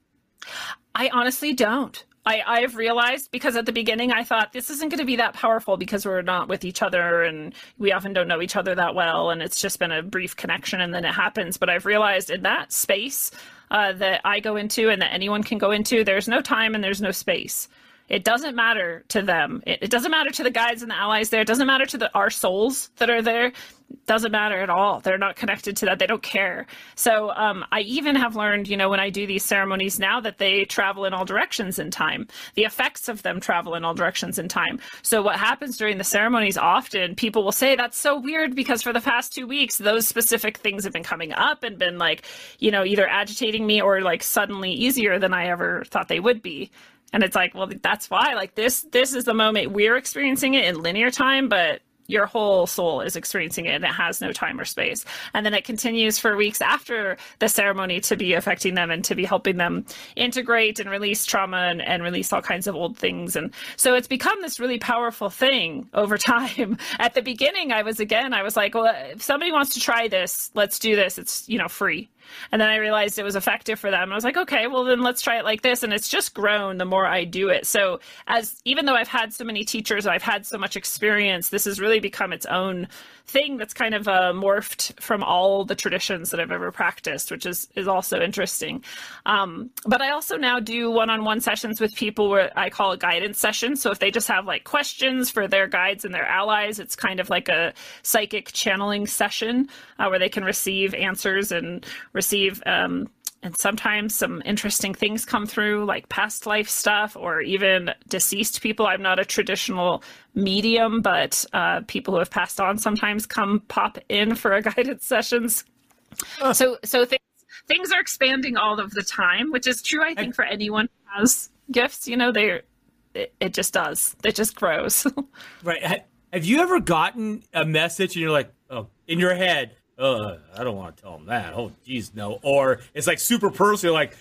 I honestly don't. I, I've realized, because at the beginning I thought this isn't going to be that powerful because we're not with each other and we often don't know each other that well, and it's just been a brief connection and then it happens. But I've realized in that space uh, that I go into and that anyone can go into, there's no time and there's no space. It doesn't matter to them. It, it doesn't matter to the guides and the allies there. It doesn't matter to the, our souls that are there. It doesn't matter at all. They're not connected to that. They don't care. So um, I even have learned, you know, when I do these ceremonies now, that they travel in all directions in time. The effects of them travel in all directions in time. So what happens during the ceremonies, often people will say, that's so weird because for the past two weeks, those specific things have been coming up and been like, you know, either agitating me or like suddenly easier than I ever thought they would be. And it's like, well, that's why, like, this this is the moment we're experiencing it in linear time, but your whole soul is experiencing it and it has no time or space. And then it continues for weeks after the ceremony to be affecting them and to be helping them integrate and release trauma and, and release all kinds of old things. And so it's become this really powerful thing over time. At the beginning, I was, again, I was like, well, if somebody wants to try this, let's do this. It's, you know, free. And then I realized it was effective for them. And I was like, okay, well, then let's try it like this. And it's just grown the more I do it. So as even though I've had so many teachers, I've had so much experience, this has really become its own thing that's kind of uh, morphed from all the traditions that I've ever practiced, which is, is also interesting. Um, but I also now do one-on-one sessions with people where I call a guidance session. So if they just have like questions for their guides and their allies, it's kind of like a psychic channeling session uh, where they can receive answers and receive um, and sometimes some interesting things come through, like past life stuff or even deceased people. I'm not a traditional medium, but uh, people who have passed on sometimes come pop in for a guided sessions. Oh. So, so things things are expanding all of the time, which is true, I think, for anyone who has gifts. You know, they it, it just does. It just grows. Right. Have you ever gotten a message and you're like, oh, in your head, uh, I don't want to tell them that. Oh, geez, no. Or it's like super personal, like,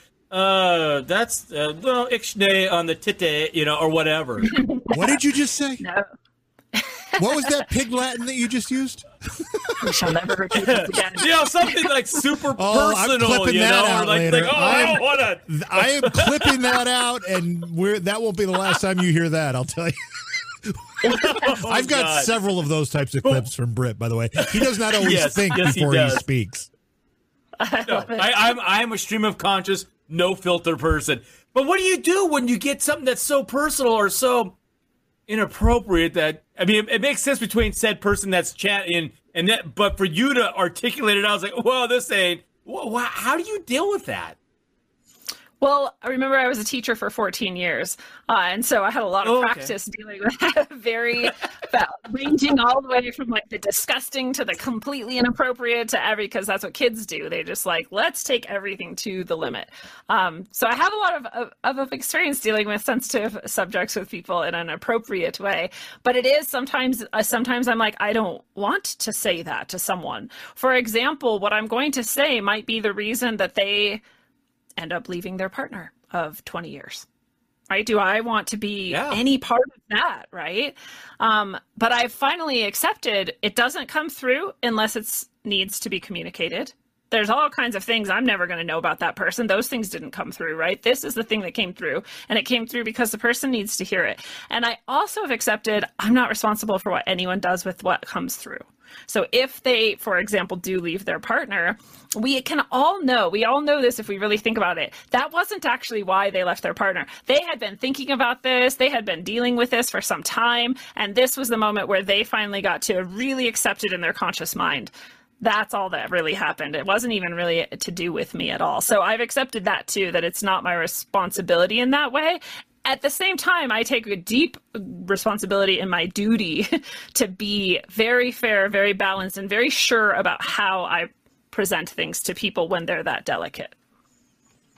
uh, that's uh, no ixnay on the tite, you know, or whatever. What did you just say? No. What was that pig Latin that you just used? We shall never repeat this again. You know, something like super Oh, personal, I'm clipping you that know, out or like, later. like, oh, I I am- don't want to. I am clipping that out, and we're that won't be the last time you hear that. I'll tell you. Oh, I've got God. several of those types of clips from Britt, by the way. He does not always Yes, think yes, he before he, does. speaks. No, I, I'm I'm a stream of conscious, no filter person. But what do you do when you get something that's so personal or so inappropriate that I mean, it, it makes sense between said person that's chatting and that, but for you to articulate it, I was like, well, this ain't. Wh- wh- how do you deal with that? Well, I remember I was a teacher for fourteen years, uh, and so I had a lot of Oh, okay. practice dealing with that, very, that, ranging all the way from like the disgusting to the completely inappropriate to every, because that's what kids do. They just like, let's take everything to the limit. Um, so I have a lot of, of, of experience dealing with sensitive subjects with people in an appropriate way, but it is sometimes, uh, sometimes I'm like, I don't want to say that to someone. For example, what I'm going to say might be the reason that they end up leaving their partner of twenty years, right? Do I want to be Yeah. any part of that, right? Um, but I've finally accepted it doesn't come through unless it needs to be communicated. There's all kinds of things I'm never going to know about that person. Those things didn't come through, right? This is the thing that came through, and it came through because the person needs to hear it. And I also have accepted I'm not responsible for what anyone does with what comes through. So if they, for example, do leave their partner, we can all know, we all know this if we really think about it, that wasn't actually why they left their partner. They had been thinking about this, they had been dealing with this for some time, and this was the moment where they finally got to really accept it in their conscious mind. That's all that really happened. It wasn't even really to do with me at all. So I've accepted that too, that it's not my responsibility in that way. At the same time, I take a deep responsibility in my duty to be very fair, very balanced, and very sure about how I present things to people when they're that delicate.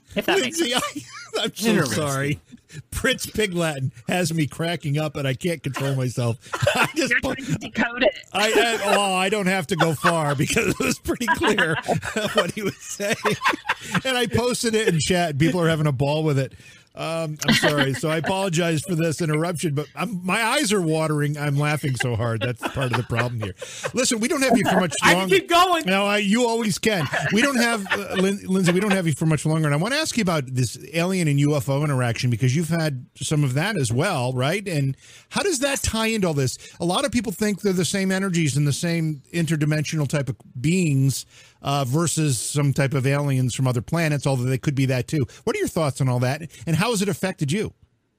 If that makes Lindsay, sense. I, I'm so sorry. Prince Pig Latin has me cracking up, and I can't control myself. I just You're trying to decode it. I, I oh, I don't have to go far because it was pretty clear what he was saying, and I posted it in chat. People are having a ball with it. Um, I'm sorry, so I apologize for this interruption, but I'm, my eyes are watering. I'm laughing so hard. That's part of the problem here. Listen, we don't have you for much longer. I can keep going. No, I, you always can. We don't have, uh, Lin- Lindsay, we don't have you for much longer. And I want to ask you about this alien and U F O interaction because you've had some of that as well, right? And how does that tie into all this? A lot of people think they're the same energies and the same interdimensional type of beings uh, versus some type of aliens from other planets, although they could be that too. What are your thoughts on all that? And how has it affected you?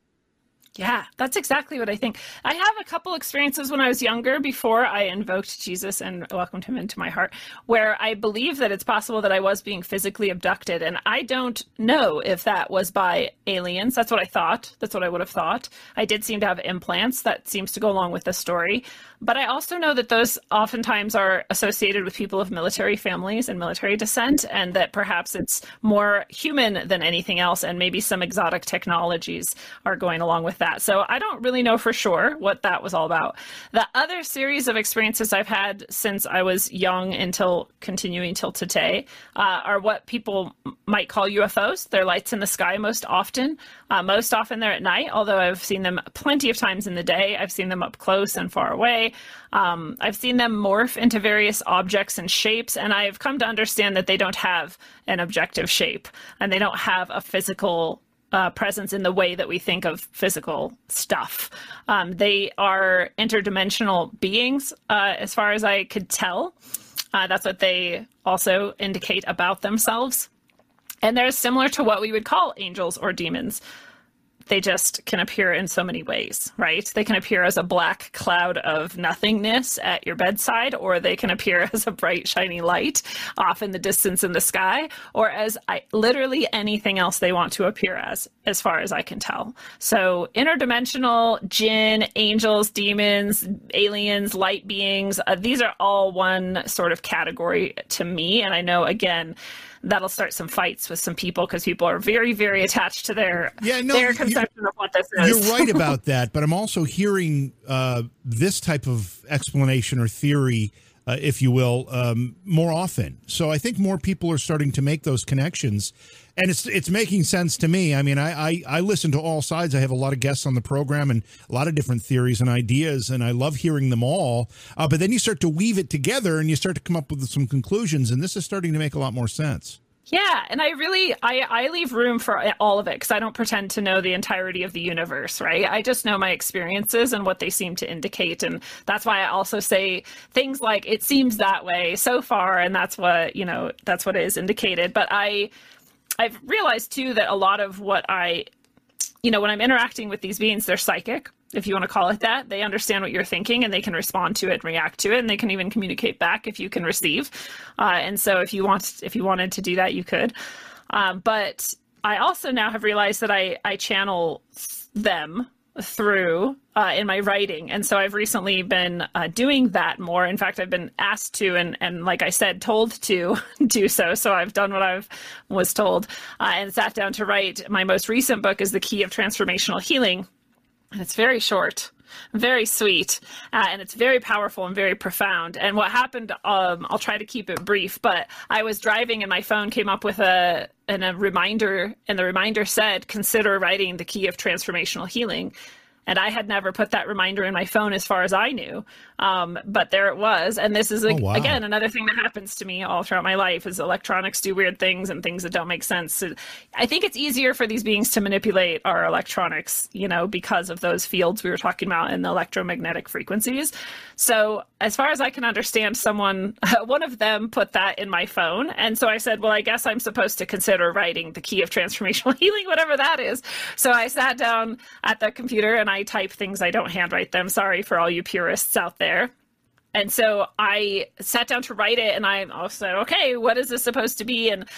Yeah, that's exactly what I think. I have a couple experiences when I was younger before I invoked Jesus and welcomed him into my heart, where I believe that it's possible that I was being physically abducted. And I don't know if that was by aliens. That's what I thought. That's what I would have thought. I did seem to have implants. That seems to go along with the story. But I also know that those oftentimes are associated with people of military families and military descent, and that perhaps it's more human than anything else, and maybe some exotic technologies are going along with that. So I don't really know for sure what that was all about. The other series of experiences I've had since I was young until continuing till today uh, are what people might call U F Os. They're lights in the sky most often. Uh, most often they're at night, although I've seen them plenty of times in the day. I've seen them up close and far away. Um, I've seen them morph into various objects and shapes, and I've come to understand that they don't have an objective shape, and they don't have a physical uh, presence in the way that we think of physical stuff. Um, they are interdimensional beings, uh, as far as I could tell. Uh, that's what they also indicate about themselves. And they're similar to what we would call angels or demons. They just can appear in so many ways, right? They can appear as a black cloud of nothingness at your bedside, or they can appear as a bright, shiny light off in the distance in the sky, or as I, literally anything else they want to appear as, as far as I can tell. So interdimensional, jinn, angels, demons, aliens, light beings, uh, these are all one sort of category to me. And I know, again, that'll start some fights with some people because people are very, very attached to their yeah, no, their conception of what this is. You're right about that, but I'm also hearing uh, this type of explanation or theory, uh, if you will, um, more often. So I think more people are starting to make those connections, and it's it's making sense to me. I mean, I, I, I listen to all sides. I have a lot of guests on the program and a lot of different theories and ideas, and I love hearing them all. Uh, but then you start to weave it together, and you start to come up with some conclusions, and this is starting to make a lot more sense. Yeah, and I really, I, I leave room for all of it because I don't pretend to know the entirety of the universe, right? I just know my experiences and what they seem to indicate. And that's why I also say things like, it seems that way so far, and that's what, you know, that's what is indicated. But I, I've realized too that a lot of what I, you know, when I'm interacting with these beings, they're psychic, if you want to call it that. They understand what you're thinking, and they can respond to it and react to it, and they can even communicate back if you can receive. Uh, and so if you want, if you wanted to do that, you could. Um, but I also now have realized that I, I channel them through uh, in my writing. And so I've recently been uh, doing that more. In fact, I've been asked to, and, and like I said, told to do so. So I've done what I was told uh, and sat down to write. My most recent book is The Key of Transformational Healing. And it's very short, very sweet, uh, and it's very powerful and very profound. And what happened, um, I'll try to keep it brief, but I was driving and my phone came up with a, and a reminder, and the reminder said, consider writing The Key of Transformational Healing. And I had never put that reminder in my phone as far as I knew. Um, but there it was. And this is, a, oh, wow. again, another thing that happens to me all throughout my life is electronics do weird things and things that don't make sense. So I think it's easier for these beings to manipulate our electronics, you know, because of those fields we were talking about in the electromagnetic frequencies. So as far as I can understand, someone, one of them put that in my phone. And so I said, well, I guess I'm supposed to consider writing The Key of Transformational Healing, whatever that is. So I sat down at the computer and I type things. I don't handwrite them. Sorry for all you purists out there. And so I sat down to write it, and I also said, okay, what is this supposed to be? And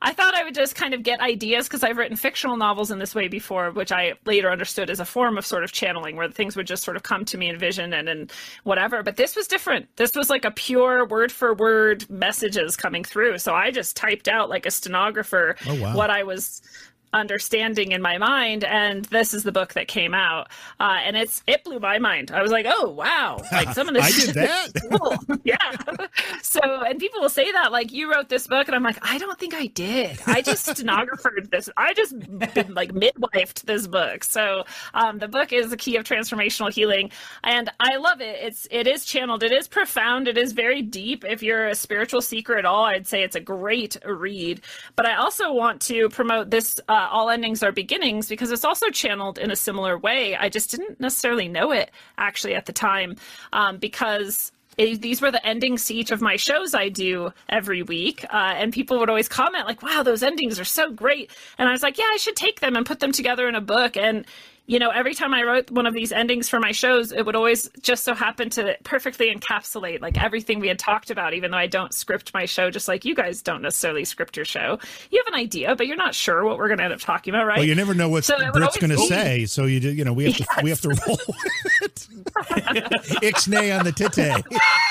I thought I would just kind of get ideas because I've written fictional novels in this way before, which I later understood as a form of sort of channeling where things would just sort of come to me in vision and, and whatever. But this was different. This was like a pure word for word messages coming through. So I just typed out like a stenographer oh, wow. what I was understanding in my mind, and this is the book that came out, uh, and it's it blew my mind. I was like, oh wow, like some of this I did that. Cool. Yeah. So, and people will say that like, you wrote this book, and I'm like, I don't think I did. I just stenographed this. I just been, like midwifed this book. So um, the book is the key of transformational healing, and I love it. It's it is channeled. It is profound. It is very deep. If you're a spiritual seeker at all, I'd say it's a great read. But I also want to promote this. Uh, All Endings Are Beginnings, because it's also channeled in a similar way. I just didn't necessarily know it actually at the time, um, because it, these were the endings to each of my shows I do every week. Uh, and people would always comment like, wow, those endings are so great. And I was like, yeah, I should take them and put them together in a book. And you know, every time I wrote one of these endings for my shows, it would always just so happen to perfectly encapsulate like everything we had talked about, even though I don't script my show, just like you guys don't necessarily script your show. You have an idea, but you're not sure what we're going to end up talking about, right? Well, you never know what so Britt's going to be... say, so you you know we have to yes. we have to roll with it. Ixnay on the tite.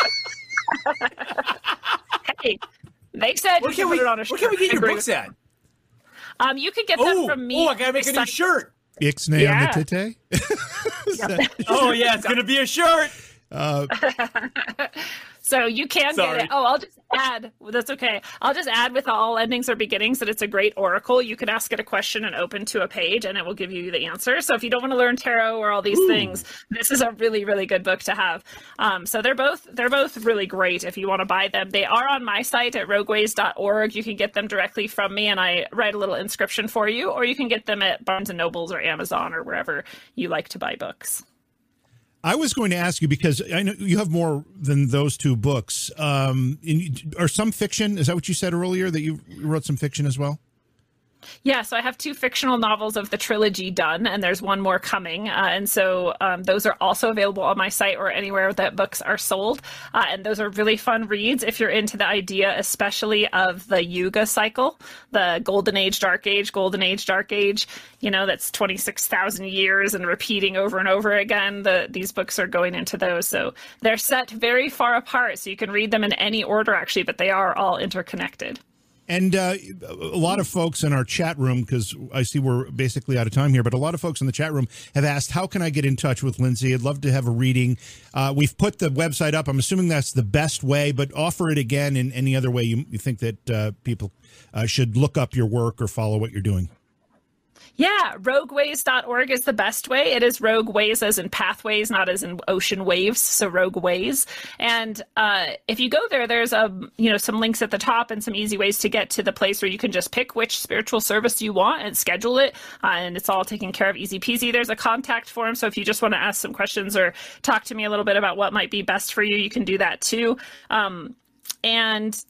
Hey, they said where you can can we, put it on a shirt. Where can we get your books at? Um, you can get oh, them from me. Oh, I gotta make a new shirt. Ixnay yeah. on the tite. Oh yeah, it's gonna be a shirt. Uh, so you can sorry. get it. Oh, I'll just add. Well, that's okay. I'll just add with All Endings Are Beginnings that it's a great oracle. You can ask it a question and open to a page, and it will give you the answer. So if you don't want to learn tarot or all these Ooh. things, this is a really, really good book to have. Um, so they're both they're both really great if you want to buy them. They are on my site at rogueways dot org. You can get them directly from me, and I write a little inscription for you, or you can get them at Barnes and Nobles or Amazon or wherever you like to buy books. I was going to ask you, because I know you have more than those two books. Um, in, are some fiction? Is that what you said earlier, that you wrote some fiction as well? Yeah, so I have two fictional novels of the trilogy done, and there's one more coming. Uh, and so um, those are also available on my site or anywhere that books are sold. Uh, and those are really fun reads if you're into the idea, especially of the Yuga cycle, the Golden Age, Dark Age, Golden Age, Dark Age. You know, that's twenty-six thousand years and repeating over and over again. The, these books are going into those. So they're set very far apart, so you can read them in any order, actually, but they are all interconnected. And uh, a lot of folks in our chat room, because I see we're basically out of time here, but a lot of folks in the chat room have asked, how can I get in touch with Lindsay? I'd love to have a reading. Uh, we've put the website up. I'm assuming that's the best way, but offer it again in any other way you, you think that uh, people uh, should look up your work or follow what you're doing. Yeah, rogueways dot org is the best way. It is rogueways as in pathways, not as in ocean waves. So rogueways. And uh, if you go there, there's a you know some links at the top and some easy ways to get to the place where you can just pick which spiritual service you want and schedule it. Uh, and it's all taken care of easy peasy. There's a contact form. So if you just want to ask some questions or talk to me a little bit about what might be best for you, you can do that too. Um, and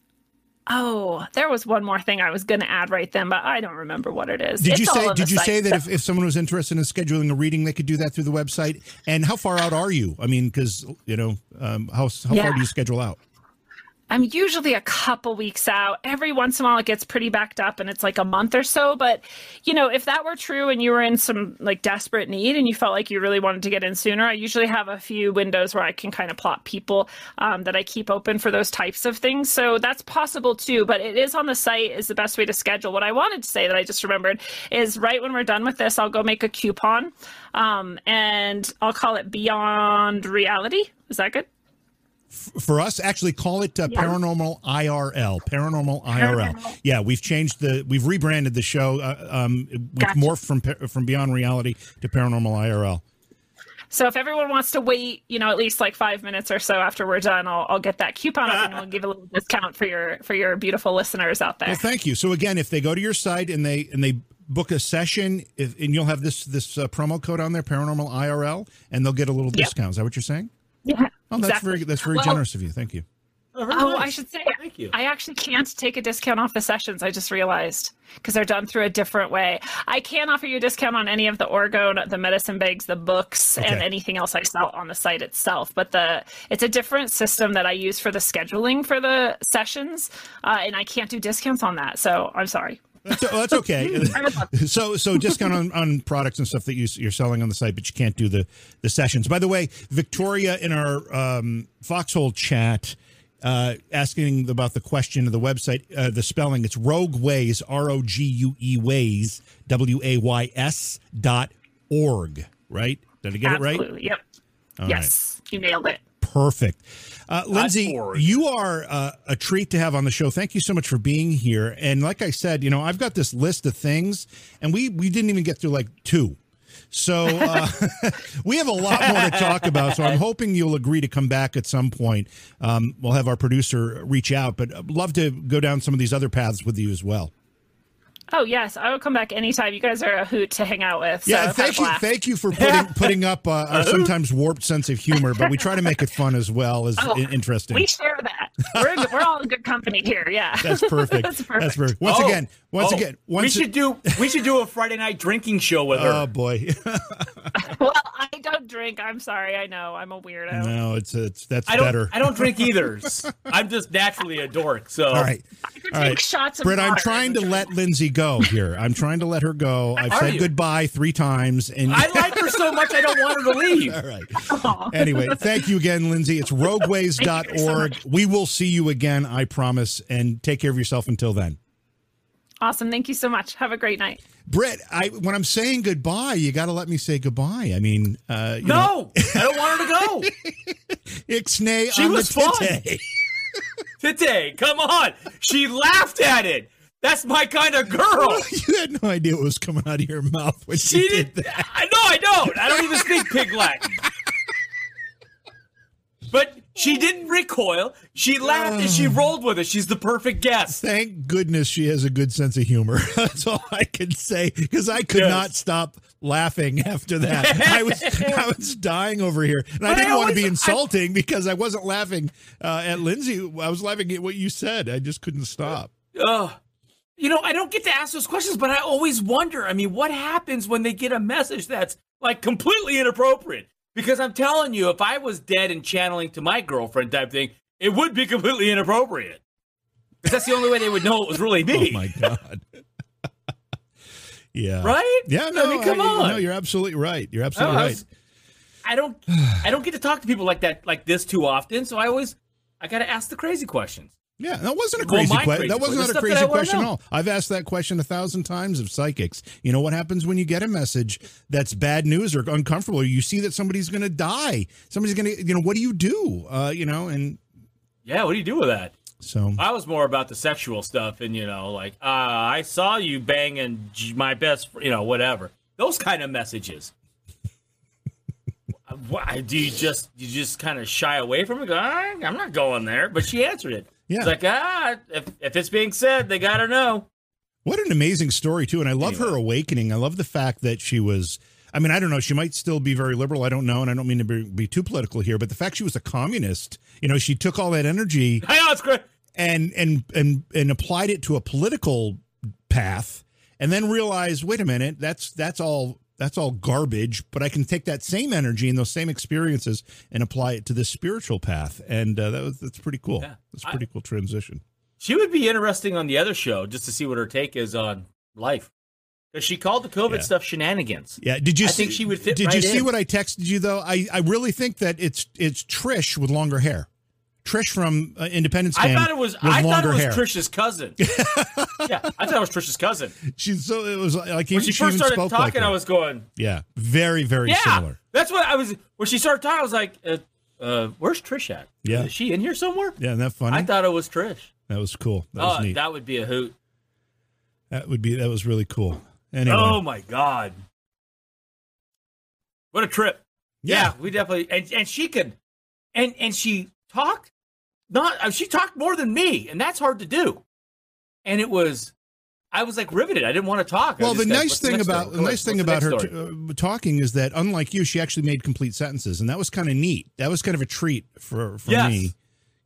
Oh, there was one more thing I was going to add right then, but I don't remember what it is. Did it's you say? Did you site, say that so. if, if someone was interested in scheduling a reading, they could do that through the website? And how far out are you? I mean, because you know, um, how how yeah. far do you schedule out? I'm usually a couple weeks out. Every once in a while it gets pretty backed up and it's like a month or so. But, you know, if that were true and you were in some like desperate need and you felt like you really wanted to get in sooner, I usually have a few windows where I can kind of plot people um, that I keep open for those types of things. So that's possible too. But it is on the site is the best way to schedule. What I wanted to say that I just remembered is right when we're done with this, I'll go make a coupon um, and I'll call it Beyond Reality. Is that good? For us, actually call it uh, yeah. Paranormal I R L. Paranormal I R L. Paranormal. Yeah, we've changed the, we've rebranded the show. Uh, um, we've gotcha. morphed from from Beyond Reality to Paranormal I R L. So if everyone wants to wait, you know, at least like five minutes or so after we're done, I'll, I'll get that coupon up and we'll give a little discount for your for your beautiful listeners out there. Well, thank you. So again, if they go to your site and they and they book a session, if, and you'll have this this uh, promo code on there, Paranormal I R L, and they'll get a little discount. Yep. Is that what you're saying? Yeah. Oh, that's exactly. very that's very well, generous of you. Thank you. Oh, very Oh, nice. I should say, Thank you. I actually can't take a discount off the sessions. I just realized because they're done through a different way. I can offer you a discount on any of the orgo, the medicine bags, the books, Okay. and anything else I sell on the site itself. But the it's a different system that I use for the scheduling for the sessions, uh, and I can't do discounts on that. So I'm sorry. That's, well, that's okay. so, so discount on, on products and stuff that you, you're selling on the site, but you can't do the, the sessions. By the way, Victoria in our um, Foxhole chat uh, asking about the question of the website, uh, the spelling. It's Rogue Ways, R O G U E Ways, W A Y S dot org, right? Did I get Absolutely. it right? Absolutely. Yep. All yes, right. You nailed it. Perfect. Uh, Lindsay, you are uh, a treat to have on the show. Thank you so much for being here. And like I said, you know, I've got this list of things, and we, we didn't even get through like two. So uh, we have a lot more to talk about. So I'm hoping you'll agree to come back at some point. Um, we'll have our producer reach out, but I'd love to go down some of these other paths with you as well. Oh yes, I will come back anytime. You guys are a hoot to hang out with. So Yeah, I've had thank a you, blast. thank you for putting putting up uh, our sometimes warped sense of humor, but we try to make it fun as well as Oh, i- interesting. We share that. We're we're all in good company here. Yeah, That's perfect. That's perfect. That's perfect. Once Oh, again, once oh, again, we once should do we should do a Friday night drinking show with her. Oh boy, Well, I don't drink. I'm sorry. I know I'm a weirdo. no, it's it's that's I don't. better. I don't drink either. I'm just naturally a dork. So All right, I could all take right, shots of Britt. I'm water trying and to drink. let Lindsay go here. I'm trying to let her go. I've Are said you? goodbye three times, and I like her so much I don't want her to leave. all right. Aw. Anyway, thank you again, Lindsay. It's rogueways dot Thank you so org. much. We will see you again, I promise. And take care of yourself until then. Awesome. Thank you so much. Have a great night. Britt, I when I'm saying goodbye, you got to let me say goodbye. I mean, uh, you know, No, I don't want her to go. ixnay She on was the fun. tite. Today, come on. She laughed at it. That's my kind of girl. You had no idea what was coming out of your mouth when She you did did. that. I know I don't. I don't even speak pig Latin. But she didn't recoil. She laughed and she rolled with it. She's the perfect guest. Thank goodness she has a good sense of humor. That's all I can say, because I could Yes. not stop laughing after that. I was I was dying over here, and I But I didn't want to be always- insulting because I wasn't laughing uh, at Lindsay. I was laughing at what you said. I just couldn't stop. Ugh. You know, I don't get to ask those questions, but I always wonder. I mean, what happens when they get a message that's like completely inappropriate? Because I'm telling you, if I was dead and channeling to my girlfriend type thing, it would be completely inappropriate. Because that's the only way they would know it was really me. Oh my god. Yeah. Right? Yeah. No. I mean, come on. No, you're absolutely right. You're Oh, absolutely I, right. was- I don't, I don't get to talk to people like that, like this too often. So I always, I got to ask the crazy questions. Yeah, that wasn't a Well, crazy my question. crazy That wasn't question, not a stuff that crazy I wanna question at know. all. I've asked that question a thousand times of psychics. You know what happens when you get a message that's bad news or uncomfortable, or you see that somebody's going to die? Somebody's going to, you know, what do you do? Uh, you know, and Yeah, what do you do with that? so I was more about the sexual stuff, and you know, like uh, I saw you banging J- my best, fr- you know, whatever. Those kind of messages. Why do you just you just kind of shy away from it? Go, "Ah, I'm not going there. But she answered it. Yeah. It's like ah, if if it's being said, they gotta know. what an amazing story too. And I love her Anyway. awakening. I love the fact that she was. I mean, I don't know. She might still be very liberal. I don't know, and I don't mean to be, be too political here. But the fact she was a communist, you know, she took all that energy I know it's great. and and and and applied it to a political path, and then realized, wait a minute, that's that's all that's all garbage. But I can take that same energy and those same experiences and apply it to this spiritual path, and uh, that was that's pretty cool. Yeah. That's a pretty cool transition. She would be interesting on the other show just to see what her take is on life. Because she called the COVID Yeah. stuff shenanigans. Yeah, did you? I see, think she would fit Did right you see in. what I texted you though? I I really think that it's it's Trish with longer hair. Trish from uh, Independence I Game thought it was. with I thought it longer was hair. Trisha's cousin. Yeah, I thought it was Trisha's cousin. She's so it was like When she she first even started spoke talking, like her. I was going, yeah, very very yeah. similar. That's what I was. When she started talking, I was like, uh, uh, "Where's Trish at? Yeah. Is she in here somewhere?" Yeah, isn't that funny? I thought it was Trish. that was cool. That was Oh, neat. that would be a hoot. That would be that was really cool. Anyway, Oh my god, what a trip! Yeah. Yeah, we definitely and and she could, and and she talked, not uh, she talked more than me, and that's hard to do. And it was, I was like riveted. I didn't want to talk. I well, the just got, nice "What's the thing next about story? the Go nice ahead. thing What's about the her next story?" t- uh, talking is that unlike you, she actually made complete sentences, and that was kind of neat. That was kind of a treat for for Yes. me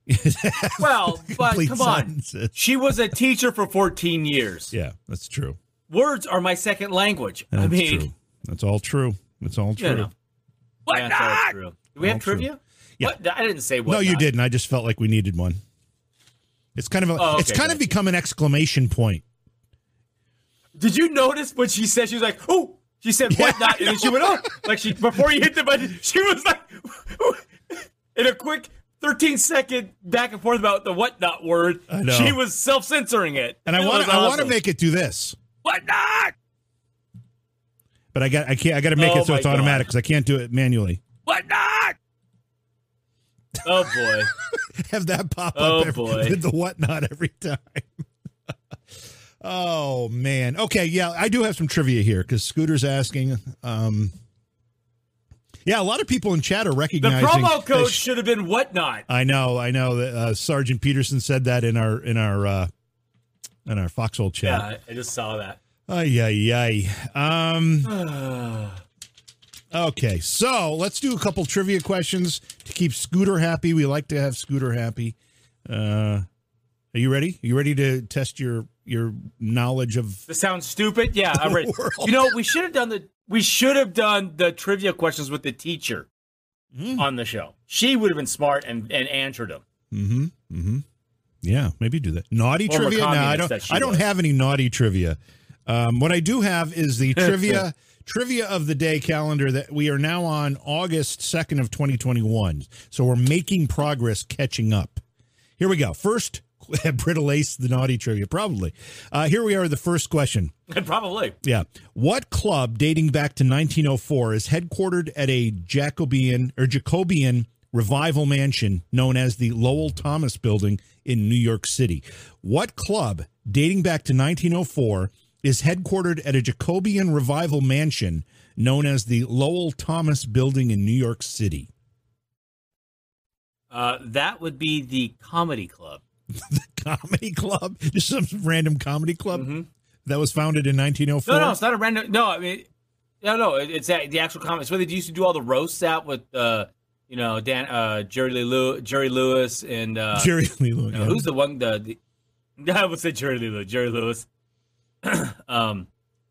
Well, but Complete come on. sentences. She was a teacher for fourteen years. Yeah, that's true. Words are my second language. That's I mean, true. That's all true. It's all true. You know. What yeah, not? True. Do we have all trivia? True. Yeah. What? I didn't say what. No, you not. didn't. I just felt like we needed one. It's kind of a, oh, okay, it's kind good. of become an exclamation point. Did you notice what she said? She was like, "Oh," she said, "What Yeah, not?" And then she went, "Oh," like she before you hit the button, she was like, in a quick thirteen second back and forth about the "what not" word. I know. She was self censoring it, and it I want awesome. I want to make it do this. What not? But I got I can't I got to make oh it so it's God. automatic because I can't do it manually. What not? Oh boy! Have that pop oh, up every, boy. with the whatnot every time. Oh man. Okay, yeah, I do have some trivia here because Scooter's asking. Um, yeah, a lot of people in chat are The recognizing promo code sh- should have been "whatnot." I know, I know that uh, Sergeant Peterson said that in our in our uh, in our Foxhole chat. Yeah, I just saw that. Ay ay ay. Um. Okay, so let's do a couple trivia questions to keep Scooter happy. We like to have Scooter happy. Uh, are you ready? Are you ready to test your your knowledge of? This sounds stupid. Yeah, I'm ready. World. You know, we should have done the we should have done the trivia questions with the teacher mm. on the show. She would have been smart and, and answered them. Mm-hmm. Mm-hmm. Yeah, maybe do that. Naughty Former trivia? No, I don't. I don't was. have any naughty trivia. Um, what I do have is the trivia. Trivia of the day calendar that we are now on August second of twenty twenty-one. So we're making progress catching up. Here we go. First, Brittle Ace, the naughty trivia, probably. Uh, here we are, the first question. Probably. Yeah. What club dating back to nineteen oh four is headquartered at a Jacobean or Jacobean revival mansion known as the Lowell Thomas Building in New York City? What club dating back to nineteen oh four is headquartered at a Jacobean revival mansion known as the Lowell Thomas Building in New York City? Uh, that would be the Comedy Club. The Comedy Club? Just some random comedy club mm-hmm. that was founded in nineteen oh four? No, no, it's not a random. No, I mean, no, no, it's that, the actual comedy. It's where they used to do all the roasts out with, uh, you know, Dan, uh, Jerry Lee Lewis, Jerry Lewis, and uh, Jerry Lee Lewis. You know, yeah. Who's the one? The, the I would say Jerry Lee Lewis. Jerry Lewis. um,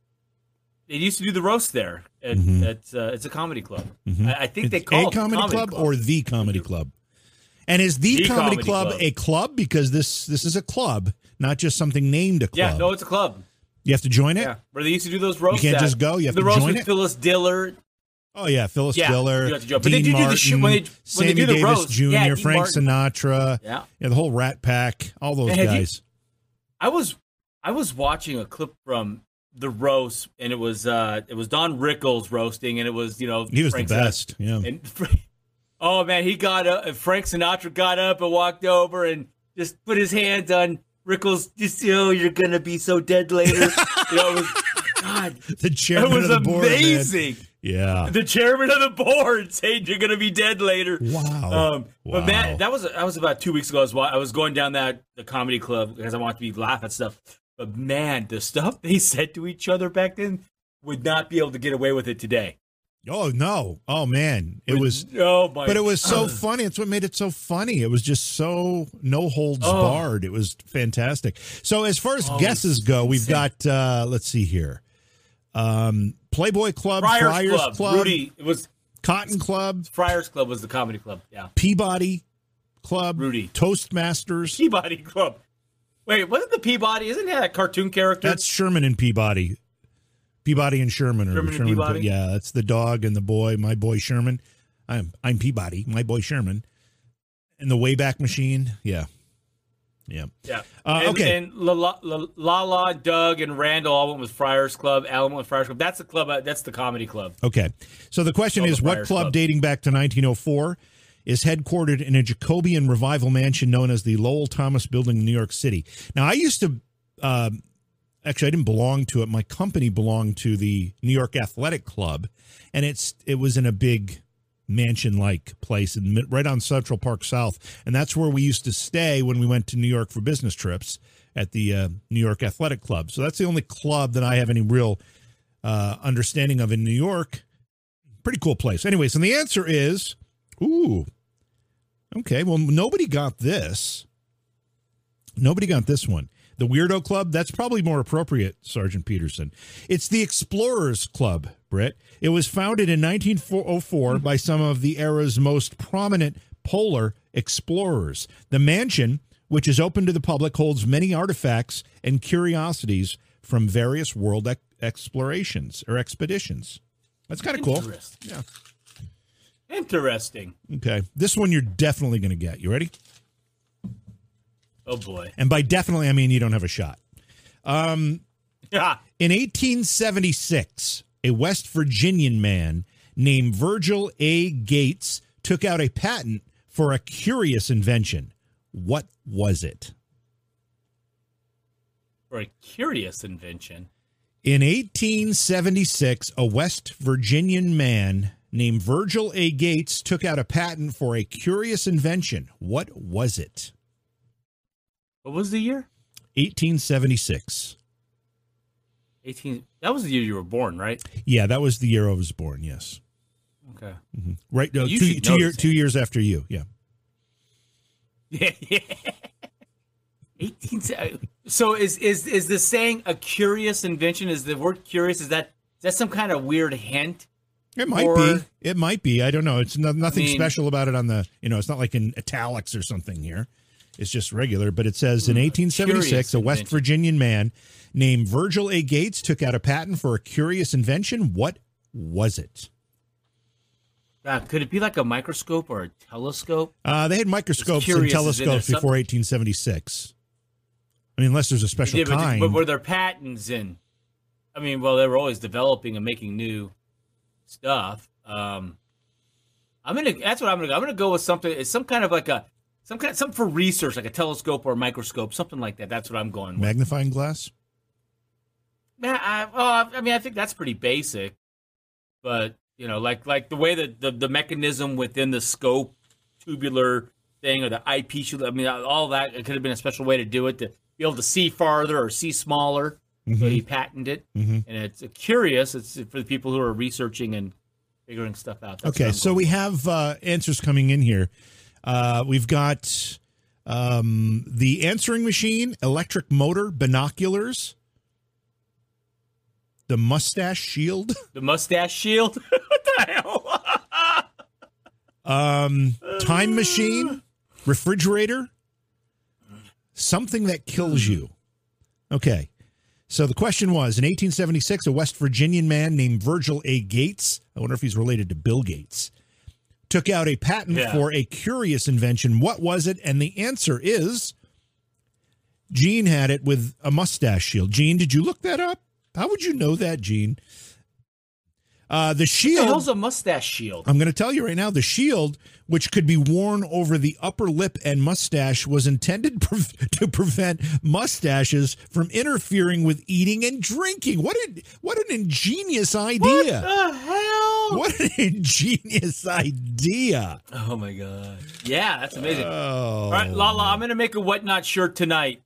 they used to do the roast there. At, mm-hmm. at, uh, it's a comedy club. Mm-hmm. I, I think it's they call a it comedy, comedy club, club or the comedy club. And is the, the comedy, comedy club, club a club? Because this this is a club, not just something named a club. Yeah, no, it's a club. You have to join it. Yeah, where they used to do those roasts. You can't at. just go. You have the to roast join with it. Phyllis Diller. Oh yeah, Phyllis yeah, Diller, you have to join. Dean But they do Martin, the show, when they, when Sammy they do the Davis roast, Junior, yeah, Frank Martin. Sinatra. Yeah. yeah, the whole Rat Pack, all those Man, guys. You, I was I was watching a clip from the roast, and it was uh, it was Don Rickles roasting, and it was you know he was Frank the best. Sinatra. Yeah. And, oh man, he got up. Frank Sinatra got up and walked over and just put his hands on Rickles. Just oh, you're gonna be so dead later. you know, it was God. The chairman it was of the board, amazing. Man. Yeah, the chairman of the board saying you're gonna be dead later. Wow. Um, wow. But man, that was that was about two weeks ago. I was I was going down that the comedy club because I wanted to be laugh at stuff. But man, the stuff they said to each other back then would not be able to get away with it today. Oh no! Oh man, it was. Oh my! But it was so funny. It's what made it so funny. It was just so no holds oh. barred. It was fantastic. So as far as oh, guesses go, we've got. Uh, let's see here. Um, Playboy Club, Friars, Friars Club. Club, Rudy. It was Cotton Club. Friars Club was the comedy club. Yeah. Peabody Club. Rudy. Toastmasters. Peabody Club. Wait, wasn't the Peabody? Isn't that a cartoon character? That's Sherman and Peabody. Peabody and Sherman. Or Sherman and Sherman Peabody? Yeah, that's the dog and the boy. My boy Sherman. I'm I'm Peabody. My boy Sherman. And the Wayback Machine. Yeah. Yeah. Yeah. Uh, and, okay. And La La, La La, Doug, and Randall all went with Friars Club. Alan went with Friars Club. That's the club. uh, That's the comedy club. Okay. So the question All is, the what Friars club Club. dating back to nineteen oh four is headquartered in a Jacobean revival mansion known as the Lowell Thomas Building in New York City? Now, I used to, um, actually, I didn't belong to it. My company belonged to the New York Athletic Club, and it's it was in a big mansion-like place in, right on Central Park South, and that's where we used to stay when we went to New York for business trips at the uh, New York Athletic Club. So that's the only club that I have any real uh, understanding of in New York. Pretty cool place. Anyways, and the answer is, ooh, Okay, well, nobody got this. Nobody got this one. The Weirdo Club, that's probably more appropriate, Sergeant Peterson. It's the Explorers Club, Britt. It was founded in nineteen oh four by some of the era's most prominent polar explorers. The mansion, which is open to the public, holds many artifacts and curiosities from various world ex- explorations or expeditions. That's kind of cool. Interesting. Yeah. Interesting. Okay. This one you're definitely going to get. You ready? Oh, boy. And by definitely, I mean you don't have a shot. Um, yeah. In eighteen seventy-six, a West Virginian man named Virgil A. Gates took out a patent for a curious invention. What was it? For a curious invention? In eighteen seventy-six, a West Virginian man named Virgil A. Gates took out a patent for a curious invention. What was it? What was the year? eighteen seventy-six. eighteen. That was the year you were born, right? Yeah, that was the year I was born, yes. Okay. Mm-hmm. Right. No, You two should two, know year, this. two years after you. Yeah. Yeah, yeah. eighteen. So is is is the saying a curious invention? Is the word curious? Is that is that some kind of weird hint? It might Or- be. It might be. I don't know. It's no, nothing I mean- special about it on the, you know, it's not like in italics or something here. It's just regular. But it says in eighteen seventy-six, curious a West invention. Virginian man named Virgil A. Gates took out a patent for a curious invention. What was it? Uh, could it be like a microscope or a telescope? Uh, they had microscopes and curious is in there. telescopes Some- before eighteen seventy-six. I mean, unless there's a special Yeah, but, kind. but were there patents in? I mean, well, they were always developing and making new stuff. Um, I'm gonna. That's what I'm gonna go. I'm gonna go with something. It's some kind of like a some kind something for research, like a telescope or a microscope, something like that. That's what I'm going with. Magnifying glass? Yeah, I, well, I mean, I think that's pretty basic, but you know, like like the way that the, the mechanism within the scope, tubular thing, or the eyepiece. I mean, all that. It could have been a special way to do it to be able to see farther or see smaller. Mm-hmm. So he patented it, Mhm. and it's uh, curious. It's for the people who are researching and figuring stuff out. That's what Okay, I'm so going we with. have uh, answers coming in here. Uh, we've got um, the answering machine, electric motor, binoculars, the mustache shield, the mustache shield. What the hell? um, time machine, refrigerator, something that kills you. Okay. So the question was, in eighteen seventy-six, a West Virginian man named Virgil A. Gates, I wonder if he's related to Bill Gates, took out a patent Yeah. for a curious invention. What was it? And the answer is Gene had it with a mustache shield. Gene, did you look that up? How would you know that, Gene? Uh, the What the shield. hell's a mustache shield? I'm going to tell you right now, the shield, which could be worn over the upper lip and mustache, was intended pre- to prevent mustaches from interfering with eating and drinking. What a, what an ingenious idea. What the hell? What an ingenious idea. Oh my god! Yeah, that's amazing. Oh. All right, Lala, I'm gonna make a whatnot shirt tonight.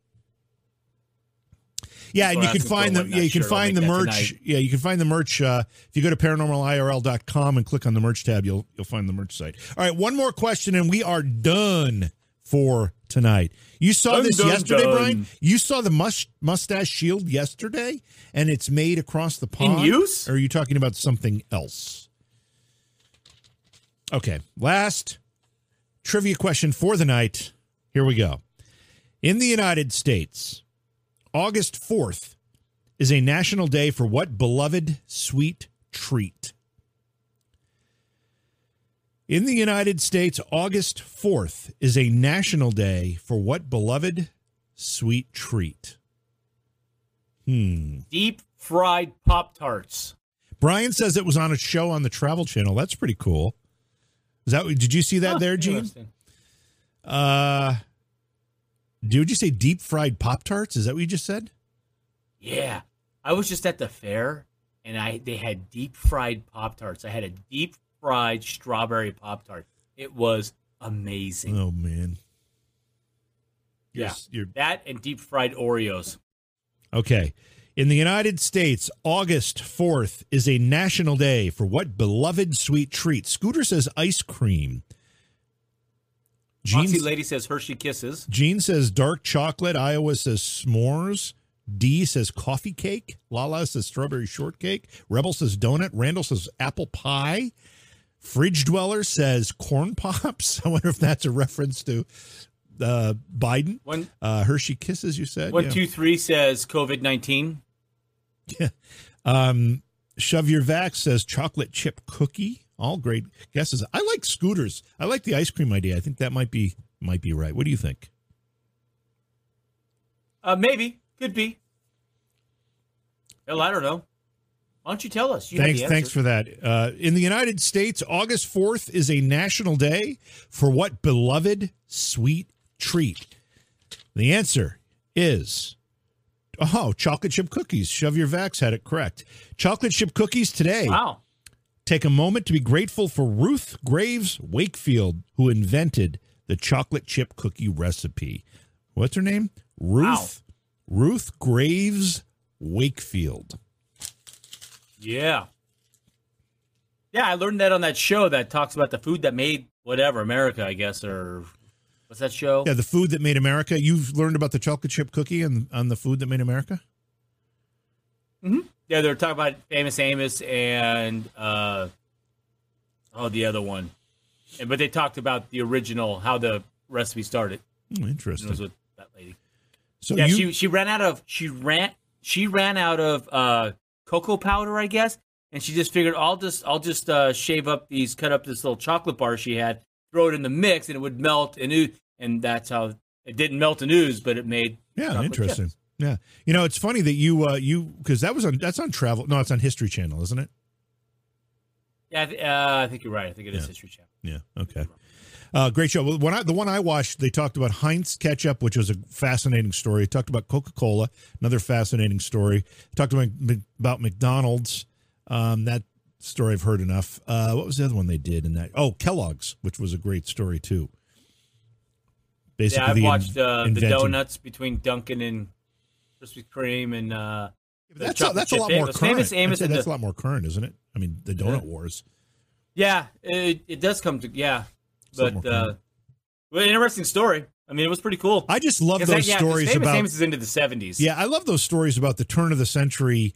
Yeah, and People you are can asking for find a the whatnot yeah, you can shirt. I'll find the make that merch. tonight. Yeah, you can find the merch uh, if you go to paranormal I R L dot com and click on the merch tab, you'll you'll find the merch site. All right, one more question and we are done for tonight. You saw Dun, this dun, yesterday, dun. Brian? You saw the mus- mustache shield yesterday and it's made across the pond? use? Or are you talking about something else? Okay, last trivia question for the night. Here we go. In the United States, August fourth is a national day for what beloved sweet treat? In the United States, August fourth is a national day for what beloved sweet treat? Hmm. Deep fried Pop Tarts. Brian says it was on a show on the Travel Channel. That's pretty cool. Is that did you see that Huh, there, Gene? interesting. Uh did you say deep fried Pop Tarts? Is that what you just said? Yeah, I was just at the fair, and I they had deep fried Pop Tarts. I had a deep fried strawberry Pop Tart. It was amazing. Oh man. Yeah, You're, that and deep fried Oreos. okay. In the United States, August fourth is a national day for what beloved sweet treat? Scooter says ice cream. Jean's, Foxy Lady says Hershey Kisses. Gene says dark chocolate. Iowa says s'mores. D says coffee cake. Lala says strawberry shortcake. Rebel says donut. Randall says apple pie. Fridge Dweller says corn pops. I wonder if that's a reference to uh, Biden. One, uh, Hershey Kisses, you said? One, yeah. two, three says COVID nineteen. Yeah. Um, Shove Your Vax says chocolate chip cookie. All great guesses. I like Scooters. I like the ice cream idea. I think that might be might be right. What do you think? Uh, maybe. Could be. Well, I don't know. Why don't you tell us? You Thanks, thanks for that. Uh, in the United States, August fourth is a national day for what beloved sweet treat? The answer is, oh, chocolate chip cookies. Shove Your Vax had it correct. Chocolate chip cookies today. Wow. Take a moment to be grateful for Ruth Graves Wakefield, who invented the chocolate chip cookie recipe. What's her name? Ruth. Wow. Ruth Graves Wakefield. Yeah. Yeah, I learned that on that show that talks about the food that made whatever, America, I guess, or what's that show? Yeah, the food that made America. You've learned about the chocolate chip cookie and on the food that made America? Mm-hmm. Yeah, they're talking about Famous Amos and, uh, oh, the other one. And, but they talked about the original, how the recipe started. Oh, interesting. It was with that lady. So yeah, you... she she ran out of she ran she ran out of uh, cocoa powder, I guess, and she just figured I'll just I'll just uh, shave up these, cut up this little chocolate bar she had, throw it in the mix, and it would melt and ooze, and that's how it didn't melt and ooze, but it made yeah, interesting. Chips. Yeah, you know, it's funny that you uh, you because that was on that's on Travel. No, it's on History Channel, isn't it? Yeah, I, th- uh, I think you're right. I think it is yeah. History Channel. Yeah. Okay. Uh, great show. When I, the one I watched, they talked about Heinz ketchup, which was a fascinating story. They talked about Coca-Cola, another fascinating story. They talked about, about McDonald's. Um, that story I've heard enough. Uh, what was the other one they did in that? Oh, Kellogg's, which was a great story too. Basically, yeah, I've the watched uh, the inventing. donuts between Dunkin' and Krispy Kreme and uh, that's a, that's a lot more current. Famous Amos that's the, a lot more current, isn't it? I mean, the donut yeah. wars. Yeah, it, it does come to yeah. But uh, well, interesting story. I mean, it was pretty cool. I just love those yeah, stories Famous about. Amos is into the seventies. Yeah, I love those stories about the turn of the century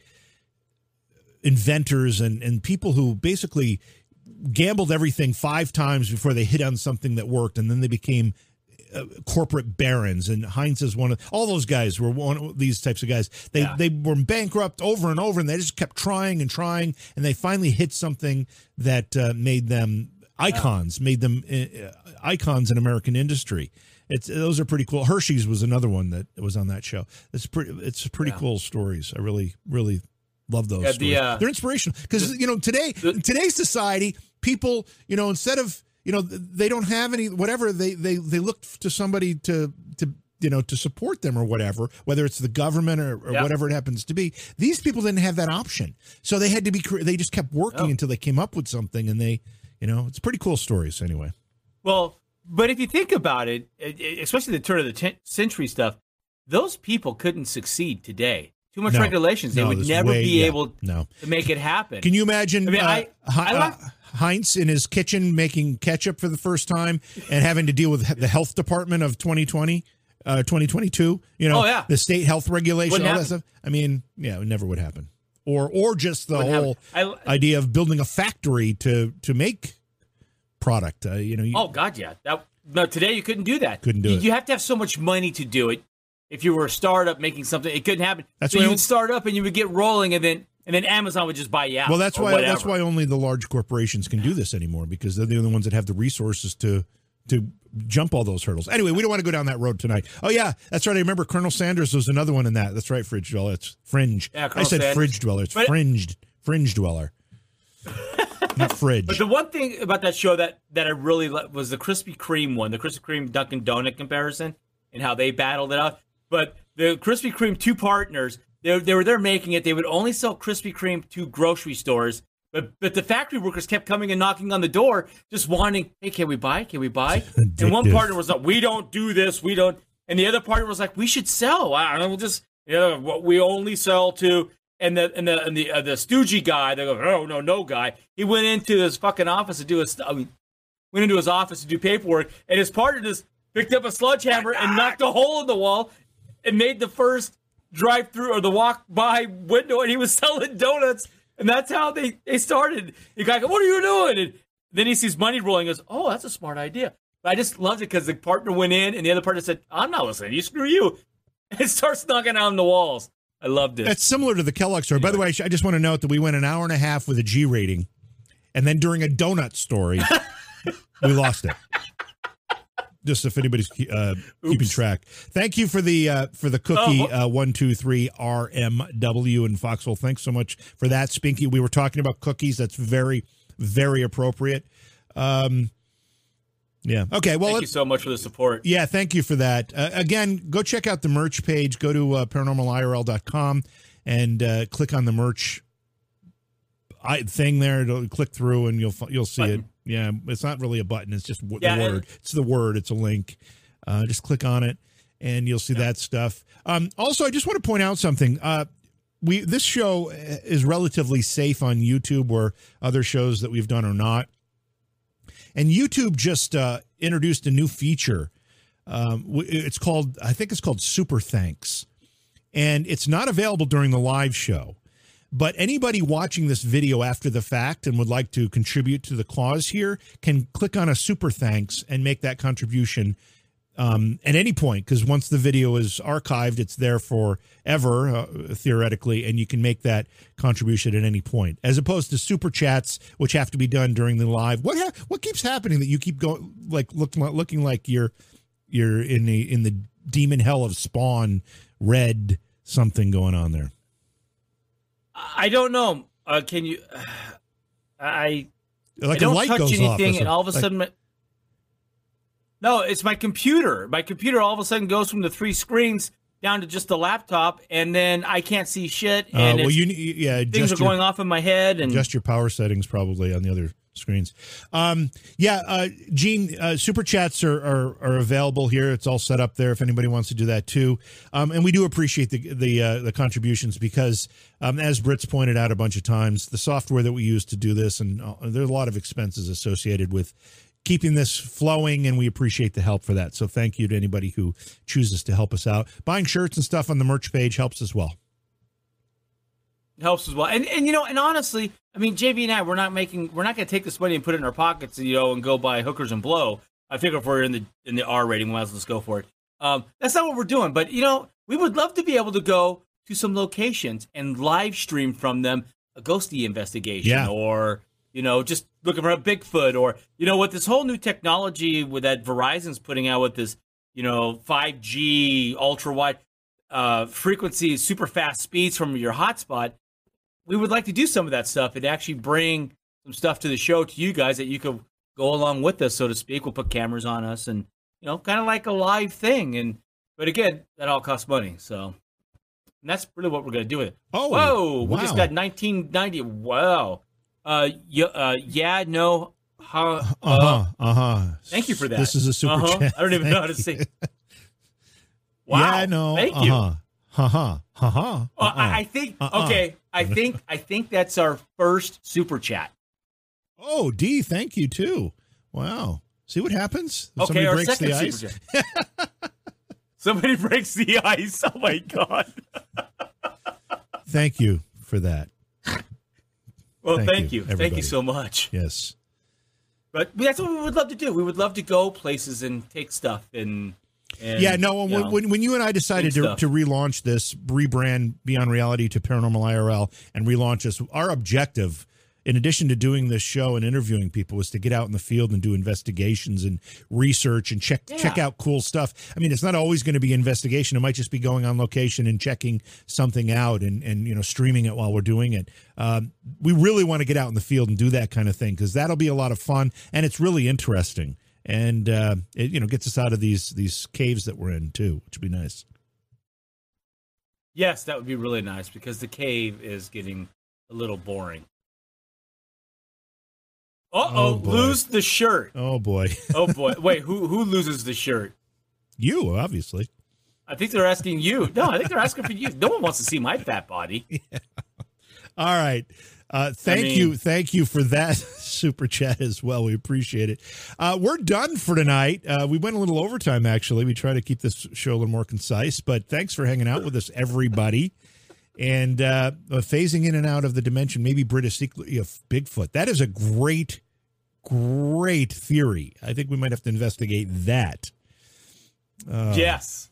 inventors and and people who basically gambled everything five times before they hit on something that worked, and then they became uh, corporate barons. And Heinz is one of all those guys were one of these types of guys. They yeah. they were bankrupt over and over, and they just kept trying and trying, and they finally hit something that uh, made them. Icons yeah. made them uh, icons in American industry. It's those are pretty cool. Hershey's was another one that was on that show. It's pretty. It's pretty yeah. cool stories. I really, really love those. Yeah, stories. the, uh, They're inspirational because you know today, the, in today's society, people you know instead of you know they don't have any whatever they they they look to somebody to to you know to support them or whatever, whether it's the government or, or yeah. whatever it happens to be. These people didn't have that option, so they had to be. They just kept working oh. until they came up with something, and they. You know, it's pretty cool stories anyway. Well, but if you think about it, especially the turn of the t- century stuff, those people couldn't succeed today. Too much no, regulations. They no, would never way, be yeah, able no. to make it happen. Can you imagine I mean, uh, I, Hi- I like- uh, Heinz in his kitchen making ketchup for the first time and having to deal with the health department of twenty twenty, uh, twenty twenty-two? You know, oh, yeah. the state health regulation, Wouldn't all happen. that stuff. I mean, yeah, it never would happen. Or or just the Wouldn't whole I, idea of building a factory to to make product. Uh, you know. You, oh God, yeah. That, no, today you couldn't do that. Couldn't do you, it. You have to have so much money to do it. If you were a startup making something, it couldn't happen. That's so why you you would start up and you would get rolling, and then and then Amazon would just buy you out. Well, that's or why whatever. that's why only the large corporations can do this anymore because they're the only ones that have the resources to to jump all those hurdles. Anyway, we don't want to go down that road tonight. Oh yeah, that's right. I remember Colonel Sanders was another one in that. That's right, Fridge Dweller. It's Fringe. Yeah, I said Sanders. Fridge Dweller. It's but, Fringed. Fringe Dweller. Not Fridge. But the one thing about that show that, that I really liked was the Krispy Kreme one, the Krispy Kreme Dunkin' Donut comparison and how they battled it out. But the Krispy Kreme two partners, they, they were there making it. They would only sell Krispy Kreme to grocery stores. But but the factory workers kept coming and knocking on the door, just wanting, hey, can we buy? Can we buy? And one partner was like, we don't do this. We don't. And the other partner was like, we should sell. I don't know. We'll just, you know, what we only sell to. And the and the and the uh, the stoogey guy, they go, oh no no guy. He went into his fucking office to do his. I mean, went into his office to do paperwork, and his partner just picked up a sledgehammer and knocked a hole in the wall and made the first drive-through or the walk-by window, and he was selling donuts, and that's how they, they started. The guy goes, what are you doing? And then he sees money rolling and goes, oh, that's a smart idea. But I just loved it because the partner went in, and the other partner said, I'm not listening. You screw you. And it starts knocking on the walls. I loved it. That's similar to the Kellogg story. Anyway. By the way, I just want to note that we went an hour and a half with a G rating, and then during a donut story, we lost it. Just if anybody's uh, keeping track. Thank you for the uh, for the cookie uh, one two three R M W in Foxhole. Thanks so much for that, Spinky. We were talking about cookies. That's very, very appropriate. Um, yeah. Okay. Well, thank you so much for the support. Yeah. Thank you for that. Uh, again, go check out the merch page. Go to uh, paranormal I R L dot com and uh, click on the merch I, thing there. It'll click through and you'll you'll see button. it. Yeah. It's not really a button. It's just w- yeah, the word. It's the word. It's a link. Uh, just click on it and you'll see yeah. that stuff. Um, also, I just want to point out something. Uh, we this show is relatively safe on YouTube, where other shows that we've done are not. And YouTube just uh, introduced a new feature. Um, it's called, I think it's called Super Thanks. And it's not available during the live show. But anybody watching this video after the fact and would like to contribute to the cause here can click on a Super Thanks and make that contribution um, at any point. Because once the video is archived, it's there forever, uh, theoretically, and you can make that contribution at any point. As opposed to Super Chats, which have to be done during the live. What ha- what keeps happening that you keep going like look, looking like you're you're in the in the demon hell of Spawn, red something going on there? I don't know. Uh, can you? Uh, I like I don't a light touch goes anything, off and all of a like, sudden, my, no, it's my computer. My computer all of a sudden goes from the three screens down to just the laptop, and then I can't see shit. And uh, well, you yeah, things are your, going off in my head, and adjust your power settings probably on the other screens. Um, yeah, uh, Gene, uh, super chats are, are are available here. It's all set up there if anybody wants to do that too. Um, and we do appreciate the the uh, the contributions because, um, as Britt's pointed out a bunch of times, the software that we use to do this, and uh, there's a lot of expenses associated with keeping this flowing, and we appreciate the help for that. So thank you to anybody who chooses to help us out. Buying shirts and stuff on the merch page helps as well. Helps as well. And and you know, and honestly, I mean, J V and I, we're not making, we're not going to take this money and put it in our pockets, you know, and go buy hookers and blow. I figure if we're in the in the R rating, we might as well just go for it. Um, that's not what we're doing. But you know, we would love to be able to go to some locations and live stream from them a ghosty investigation, yeah. or you know, just looking for a Bigfoot, or you know, with this whole new technology with that Verizon's putting out with this, you know, five G ultra wide uh, frequency, super fast speeds from your hotspot. We would like to do some of that stuff and actually bring some stuff to the show to you guys that you could go along with us, so to speak. We'll put cameras on us and, you know, kind of like a live thing. And but again, that all costs money. So and that's really what we're going to do with it. Oh, whoa. Wow. We just got nineteen ninety. Wow. Uh, yeah, uh, yeah, no. Huh, uh, uh-huh, uh-huh. Thank you for that. This is a super uh-huh. chat. I don't even Thank know how to say it. Wow. Yeah, no. Thank uh-huh. you. Ha ha ha ha. Uh, I, I think uh-uh. okay. I think I think that's our first super chat. Oh, D, thank you too. Wow. See what happens? If okay, somebody our breaks second the ice. super chat. Somebody breaks the ice. Oh my god. Thank you for that. Well, thank, thank you. you. Thank you so much. Yes. But that's what we would love to do. We would love to go places and take stuff and. And, yeah, no, when, know, when when you and I decided to, to relaunch this, rebrand Beyond Reality to Paranormal I R L and relaunch this, our objective, in addition to doing this show and interviewing people, was to get out in the field and do investigations and research and check yeah. check out cool stuff. I mean, it's not always going to be investigation. It might just be going on location and checking something out and, and you know, streaming it while we're doing it. Um, we really want to get out in the field and do that kind of thing because that'll be a lot of fun and it's really interesting. And, uh, it, you know, gets us out of these these caves that we're in, too, which would be nice. Yes, that would be really nice because the cave is getting a little boring. Uh-oh, oh, lose the shirt. Oh, boy. oh, boy. Wait, who who loses the shirt? You, obviously. I think they're asking you. No, I think they're asking for you. No one wants to see my fat body. Yeah. All right. Uh, thank I mean, you. Thank you for that super chat as well. We appreciate it. Uh, we're done for tonight. Uh, we went a little overtime, actually. We try to keep this show a little more concise, but thanks for hanging out with us, everybody. And uh, phasing in and out of the dimension, maybe British secretly of Bigfoot. That is a great, great theory. I think we might have to investigate that. Uh, yes.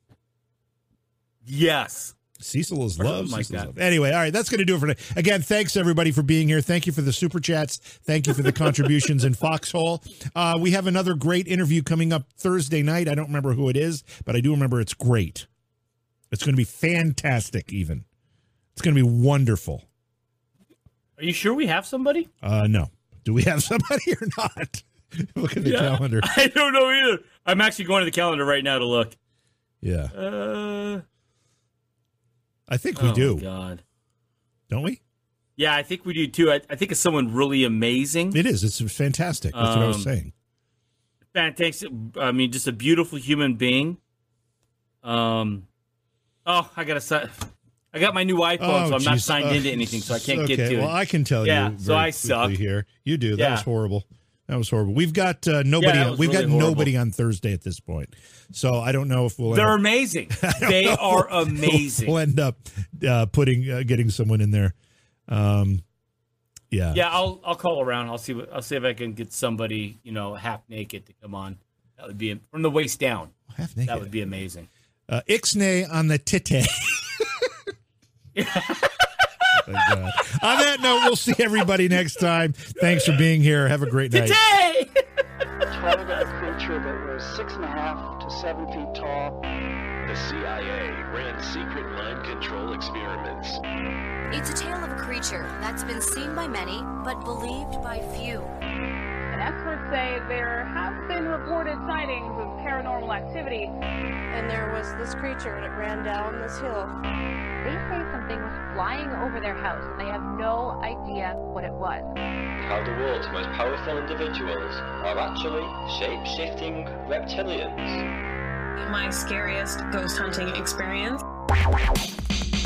Yes. Cecil is love. Like Cecil's that. love. Anyway, all right, that's going to do it for today. Again, thanks everybody for being here. Thank you for the super chats. Thank you for the contributions in Foxhole. Uh, we have another great interview coming up Thursday night. I don't remember who it is, but I do remember it's great. It's going to be fantastic. Even it's going to be wonderful. Are you sure we have somebody? Uh, no. Do we have somebody or not? Look at the yeah, calendar. I don't know either. I'm actually going to the calendar right now to look. Yeah. Uh, I think we oh do. My God. Don't we? Yeah, I think we do too. I, I think it's someone really amazing. It is. It's fantastic. That's um, what I was saying. Fantastic. I mean, just a beautiful human being. Um. Oh, I got to. I got my new iPhone, oh, so I'm geez. not signed uh, into anything, so I can't okay. get to well, it. Well, I can tell yeah, you. so I suck here. You do. That yeah. was horrible. That was horrible. We've got uh, nobody. Yeah, on, we've really got horrible. nobody on Thursday at this point, so I don't know if we'll. They're up, amazing. They are we'll, amazing. We'll end up uh, putting uh, getting someone in there. Um, yeah. Yeah, I'll I'll call around. I'll see what I'll see if I can get somebody, you know, half naked to come on. That would be from the waist down. Half naked. That would be amazing. Uh, Ixnay on the tite. Oh, God. On that note, we'll see everybody next time. Thanks for being here. Have a great night. Today! Targeted a creature that was six and a half to seven feet tall. The C I A ran secret mind control experiments. It's a tale of a creature that's been seen by many, but believed by few. And experts say there have been reported sightings of paranormal activity. And there was this creature, and it ran down this hill. They say something was flying over their house, and they have no idea what it was. How the world's most powerful individuals are actually shape-shifting reptilians. My scariest ghost hunting experience.